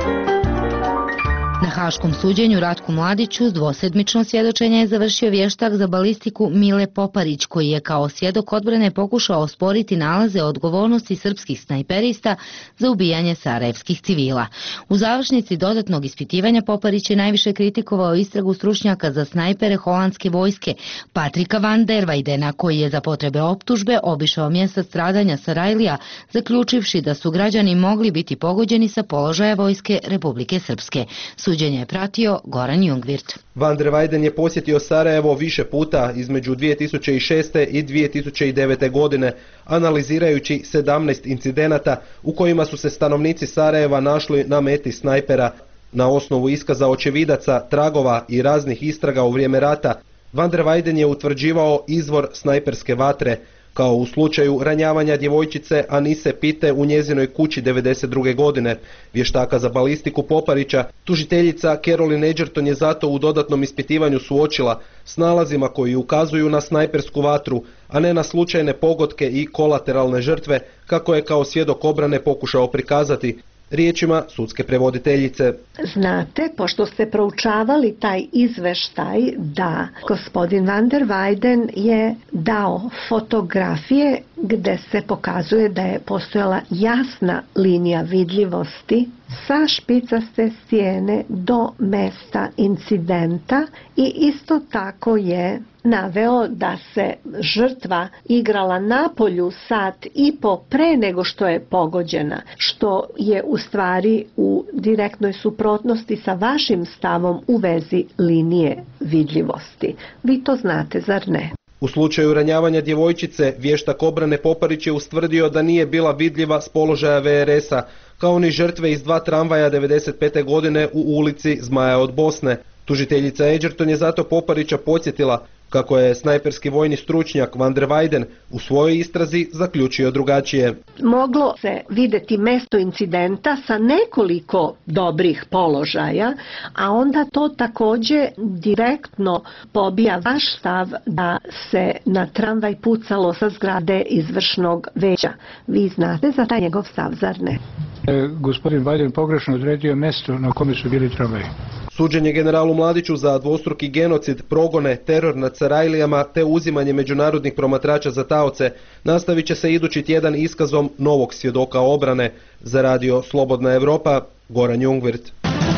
Na haškom suđenju Ratku Mladiću s dvosedmično svjedočenje je završio vještak za balistiku Mile Poparić, koji je kao svjedok odbrane pokušao osporiti nalaze odgovornosti srpskih snajperista za ubijanje sarajevskih civila. U završnici dodatnog ispitivanja Poparić je najviše kritikovao istragu stručnjaka za snajpere holandske vojske Patrika van der Weidena, koji je za potrebe optužbe obišao mjesta stradanja Sarajlija, zaključivši da su građani mogli biti pogođeni sa položaja vojske Republike Srpske. Suđenje je pratio Goran Jungwirth. Van der Weyden je posjetio Sarajevo više puta između 2006. i 2009. godine, analizirajući 17 incidenata u kojima su se stanovnici Sarajeva našli na meti snajpera. Na osnovu iskaza očevidaca, tragova i raznih istraga u vrijeme rata, Van der Weyden je utvrđivao izvor snajperske vatre, kao u slučaju ranjavanja djevojčice Anise Pite u njezinoj kući 1992. godine. Vještaka za balistiku Poparića, tužiteljica Caroline Edgerton je zato u dodatnom ispitivanju suočila s nalazima koji ukazuju na snajpersku vatru, a ne na slučajne pogodke i kolateralne žrtve, kako je kao svjedok obrane pokušao prikazati. Riječima sudske prevoditeljice. Znate, pošto ste proučavali taj izveštaj, da gospodin Van der Weyden je dao fotografije gdje se pokazuje da je postojala jasna linija vidljivosti sa špicaste stijene do mesta incidenta i isto tako je naveo da se žrtva igrala na polju sat i po pre nego što je pogođena, što je u stvari u direktnoj suprotnosti sa vašim stavom u vezi linije vidljivosti. Vi to znate, zar ne? U slučaju ranjavanja djevojčice, vještak obrane Poparić je ustvrdio da nije bila vidljiva s položaja VRS-a, kao ni žrtve iz 2 tramvaja 1995. godine u ulici Zmaja od Bosne. Tužiteljica Edgerton je zato Poparića podsjetila kako je snajperski vojni stručnjak Van der Weyden u svojoj istrazi zaključio drugačije. Moglo se vidjeti mjesto incidenta sa nekoliko dobrih položaja, a onda to također direktno pobija vaš stav da se na tramvaj pucalo sa zgrade izvršnog veća. Vi znate za taj njegov stav, zar ne? Gospodin Weyden pogrešno odredio mjesto na kome su bili tramvaji. Suđenje generalu Mladiću za dvostruki genocid, progone, teror nad Sarajlijama te uzimanje međunarodnih promatrača za taoce nastavit će se idući tjedan iskazom novog svjedoka obrane. Za radio Slobodna Europa, Goran Jungwirth.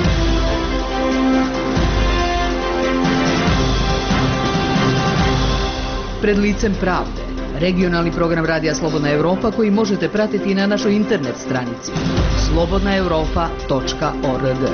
Pred licem pravde. Regionalni program Radija Slobodna Europa koji možete pratiti na našoj internet stranici slobodnaeuropa.org.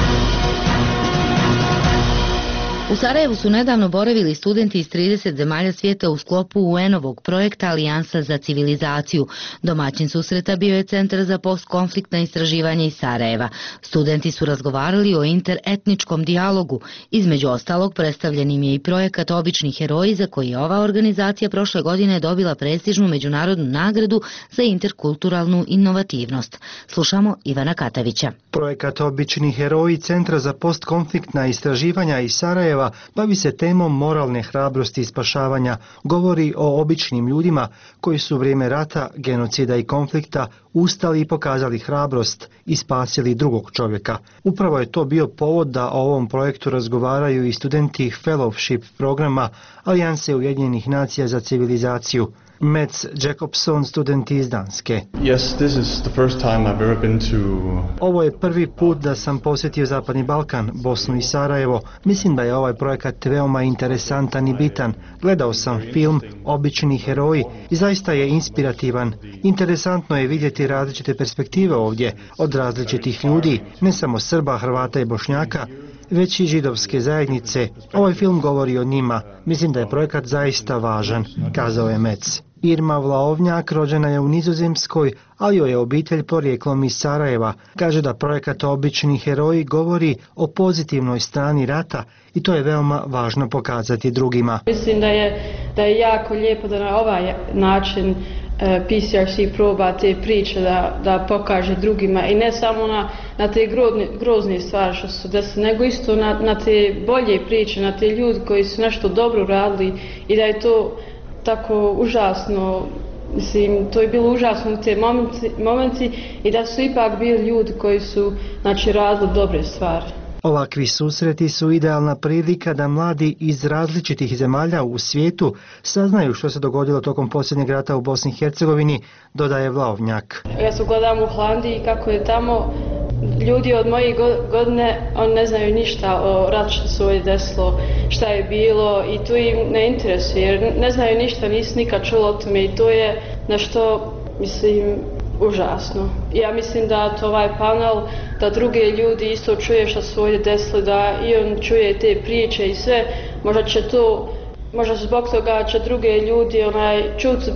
U Sarajevu su nedavno boravili studenti iz 30 zemalja svijeta u sklopu UN-ovog projekta Alijansa za civilizaciju. Domaćin susreta bio je Centar za postkonfliktna istraživanja iz Sarajeva. Studenti su razgovarali o interetničkom dijalogu. Između ostalog, predstavljen im je i projekat Obični heroji, za koji je ova organizacija prošle godine dobila prestižnu međunarodnu nagradu za interkulturalnu inovativnost. Slušamo Ivana Katavića. Projekat Obični heroji Centra za postkonfliktna istraživanja iz Sarajeva bavi se temom moralne hrabrosti i spašavanja, govori o običnim ljudima koji su u vrijeme rata, genocida i konflikta ustali i pokazali hrabrost i spasili drugog čovjeka. Upravo je to bio povod da o ovom projektu razgovaraju i studenti fellowship programa Alijanse Ujedinjenih nacija za civilizaciju. Mats Jacobson, student iz Danske. Ovo je prvi put da sam posjetio Zapadni Balkan, Bosnu i Sarajevo. Mislim da je ovaj projekat veoma interesantan i bitan. Gledao sam film Obični heroji i zaista je inspirativan. Interesantno je vidjeti različite perspektive ovdje od različitih ljudi, ne samo Srba, Hrvata i Bošnjaka, već i židovske zajednice. Ovaj film govori o njima. Mislim da je projekat zaista važan, kazao je Mec. Irma Vlaovnjak rođena je u Nizozemskoj, ali joj je obitelj porijeklom iz Sarajeva. Kaže da projekat Obični heroji govori o pozitivnoj strani rata i to je veoma važno pokazati drugima. Mislim da je jako lijepo da na ovaj način PCRC proba te priče da pokaže drugima i ne samo na te grozne stvari što su desile, nego isto na te bolje priče, na te ljudi koji su nešto dobro radili i da je to tako užasno, mislim, to je bilo užasno u te momenti i da su ipak bili ljudi koji su, znači, radili dobre stvari. Ovakvi susreti su idealna prilika da mladi iz različitih zemalja u svijetu saznaju što se dogodilo tokom posljednjeg rata u Bosni i Hercegovini, dodaje Vlaovnjak. Ja se gledam u Holandiji kako je tamo, ljudi od mojih godine, oni ne znaju ništa o ratu što se ovdje desilo, šta je bilo i to im ne interesuje jer ne znaju ništa, nisu nikad čuli o tome i to je nešto, mislim, užasno. Ja mislim da to ovaj panel, da druge ljudi isto čuje što se ovdje desilo, da i on čuje te priče i sve, možda zbog toga će druge ljudi čuti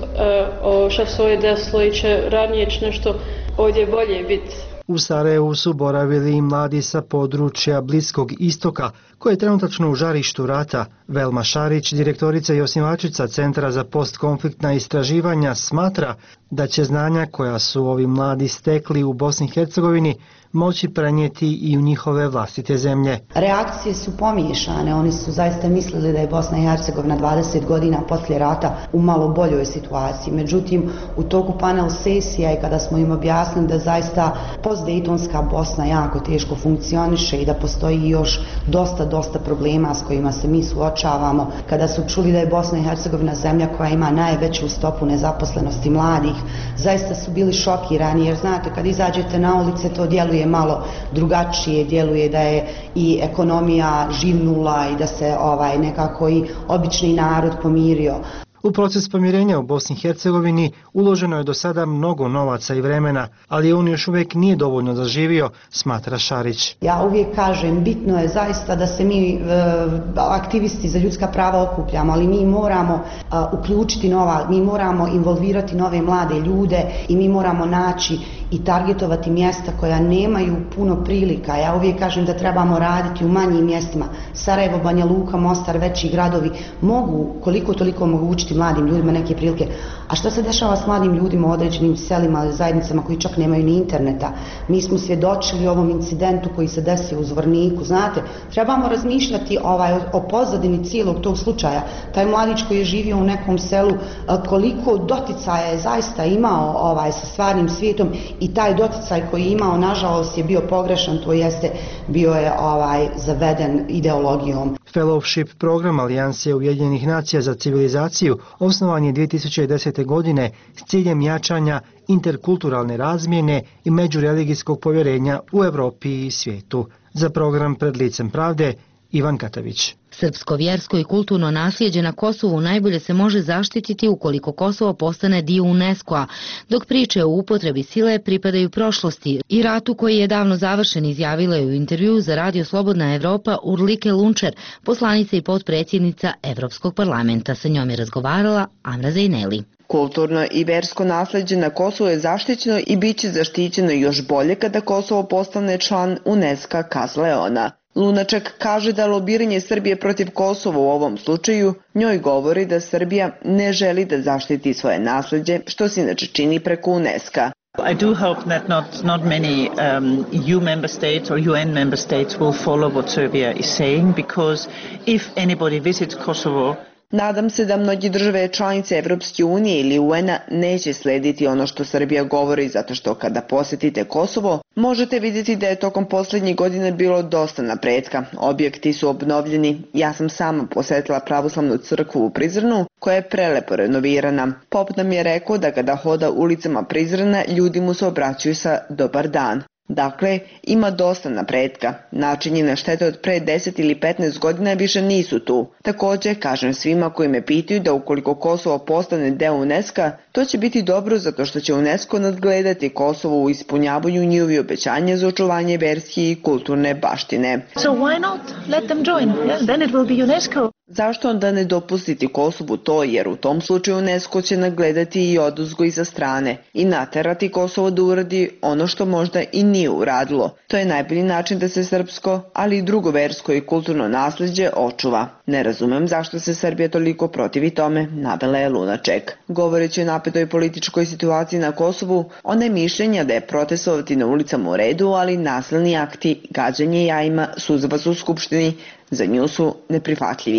o što se ovdje desilo i će ranije nešto ovdje bolje biti. U Sarajevu su boravili i mladi sa područja Bliskog istoka, koje je trenutačno u žarištu rata. Velma Šarić, direktorica i osnivačica Centra za postkonfliktna istraživanja, smatra da će znanja koja su ovi mladi stekli u Bosni i Hercegovini moći prenijeti i u njihove vlastite zemlje. Reakcije su pomiješane, oni su zaista mislili da je Bosna i Hercegovina 20 godina poslije rata u malo boljoj situaciji. Međutim, u toku panel sesija i kada smo im objasnili da zaista postdejtonska Bosna jako teško funkcioniše i da postoji još dosta problema s kojima se mi suočavamo, kada su čuli da je Bosna i Hercegovina zemlja koja ima najveću stopu nezaposlenosti mladih, zaista su bili šokirani jer znate, kad izađete na ulice to djeluje malo drugačije, djeluje da je i ekonomija živnula i da se nekako i obični narod pomirio. U proces pomirenja u Bosni i Hercegovini uloženo je do sada mnogo novaca i vremena, ali on još uvijek nije dovoljno zaživio, smatra Šarić. Ja uvijek kažem, bitno je zaista da se mi aktivisti za ljudska prava okupljamo, ali mi moramo uključiti mi moramo involvirati nove mlade ljude i mi moramo naći i targetovati mjesta koja nemaju puno prilika. Ja uvijek kažem da trebamo raditi u manjim mjestima. Sarajevo, Banja Luka, Mostar, veći gradovi mogu koliko toliko omogućiti mladim ljudima neke prilike. A što se dešava s mladim ljudima u određenim selima, zajednicama koji čak nemaju ni interneta? Mi smo svjedočili ovom incidentu koji se desio u Zvorniku. Znate, trebamo razmišljati o pozadini cijelog tog slučaja. Taj mladić koji je živio u nekom selu, koliko doticaja je zaista imao sa stvarnim svijetom i taj doticaj koji je imao, nažalost, je bio pogrešan, to jeste bio je zaveden ideologijom. Fellowship program Alijanse Ujedinjenih nacija za civilizaciju osnovan je 2010. godine s ciljem jačanja interkulturalne razmjene i međureligijskog povjerenja u Europi i svijetu. Za program Pred licem pravde, Ivan Katavić. Srpsko vjersko i kulturno nasljeđe na Kosovu najbolje se može zaštititi ukoliko Kosovo postane dio UNESCO-a, dok priče o upotrebi sile pripadaju prošlosti i ratu koji je davno završen, izjavila je u intervjuu za Radio Slobodna Evropa Urlike Lunčer, poslanica i potpredsjednica Evropskog parlamenta. Sa njom je razgovarala Amra Zejneli. Kulturno i versko nasljeđe na Kosovu je zaštićeno i bit će zaštićeno još bolje kada Kosovo postane član UNESCO Kas Leona. Lunaček kaže da lobiranje Srbije protiv Kosova u ovom slučaju njoj govori da Srbija ne želi da zaštiti svoje nasljeđe, što se inače čini preko UNESCO-a. I do hope that not many EU member states or UN member states will follow what Serbia is saying, because if anybody visits Kosovo, nadam se da mnogi države članice Evropske unije ili UN-a neće slediti ono što Srbija govori, zato što kada posjetite Kosovo, možete vidjeti da je tokom posljednjih godina bilo dosta napretka. Objekti su obnovljeni. Ja sam sama posjetila pravoslavnu crkvu u Prizrenu, koja je prelepo renovirana. Pop nam je rekao da kada hoda ulicama Prizrena, ljudi mu se obraćaju sa dobar dan. Dakle, ima dosta napretka. Načinjene štete od pre 10 ili 15 godina više nisu tu. Također, kažem svima koji me pitaju da ukoliko Kosovo postane deo UNESCO-a, to će biti dobro zato što će UNESCO nadgledati Kosovo u ispunjavanju njihovi obećanja za očuvanje verske i kulturne baštine. So why not let them join? Yeah, then it will be UNESCO. Zašto onda ne dopustiti Kosovu to, jer u tom slučaju UNESCO će nagledati i oduzgo iza strane i naterati Kosovo da uradi ono što možda i nije uradilo. To je najbolji način da se srpsko, ali i drugo versko i kulturno nasljeđe očuva. Ne razumem zašto se Srbija toliko protivi tome, navela je Lunaček. Govoreći o napetoj političkoj situaciji na Kosovu, ona je mišljenja da je protestovati na ulicama u redu, ali nasilni akti, gađanje jajima, suzavac u skupštini, za nju su neprihvatljivi.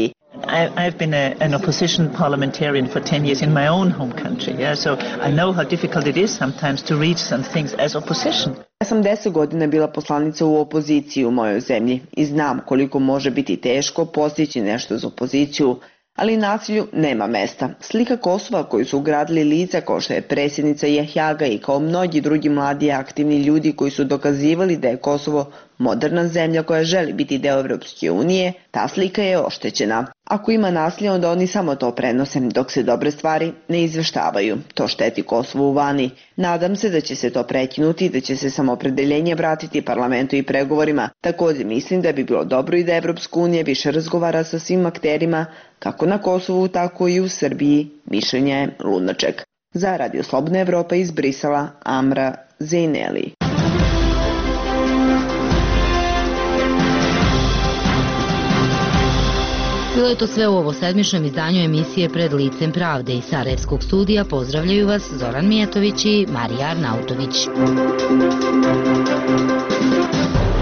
I've been an opposition parliamentarian for 10 years in my own home country, yeah? So I know how difficult it is sometimes to reach some things as opposition. Ja sam 10 godina bila poslanica u opoziciji u mojoj zemlji i znam koliko može biti teško postići nešto za opoziciju, ali nasilju nema mesta. Slika Kosova koju su ugradili lica kao što je predsjednica Jahjaga i kao mnogi drugi mladi aktivni ljudi koji su dokazivali da je Kosovo moderna zemlja koja želi biti deo Evropske unije, ta slika je oštećena. Ako ima nasilja, onda oni samo to prenose, dok se dobre stvari ne izveštavaju. To šteti Kosovu vani. Nadam se da će se to prekinuti i da će se samoopredeljenje vratiti parlamentu i pregovorima. Također mislim da bi bilo dobro i da Evropska unija više razgovara sa svim akterima, kako na Kosovu, tako i u Srbiji, mišljenja je Lunaček. Za Radio Slobodna Evropa iz Brisela, Amra Zejneli. Bilo je to sve u ovo sedmičnom izdanju emisije Pred licem pravde. Iz Sarajevskog studija pozdravljaju vas Zoran Mijatović i Marija Arnautović.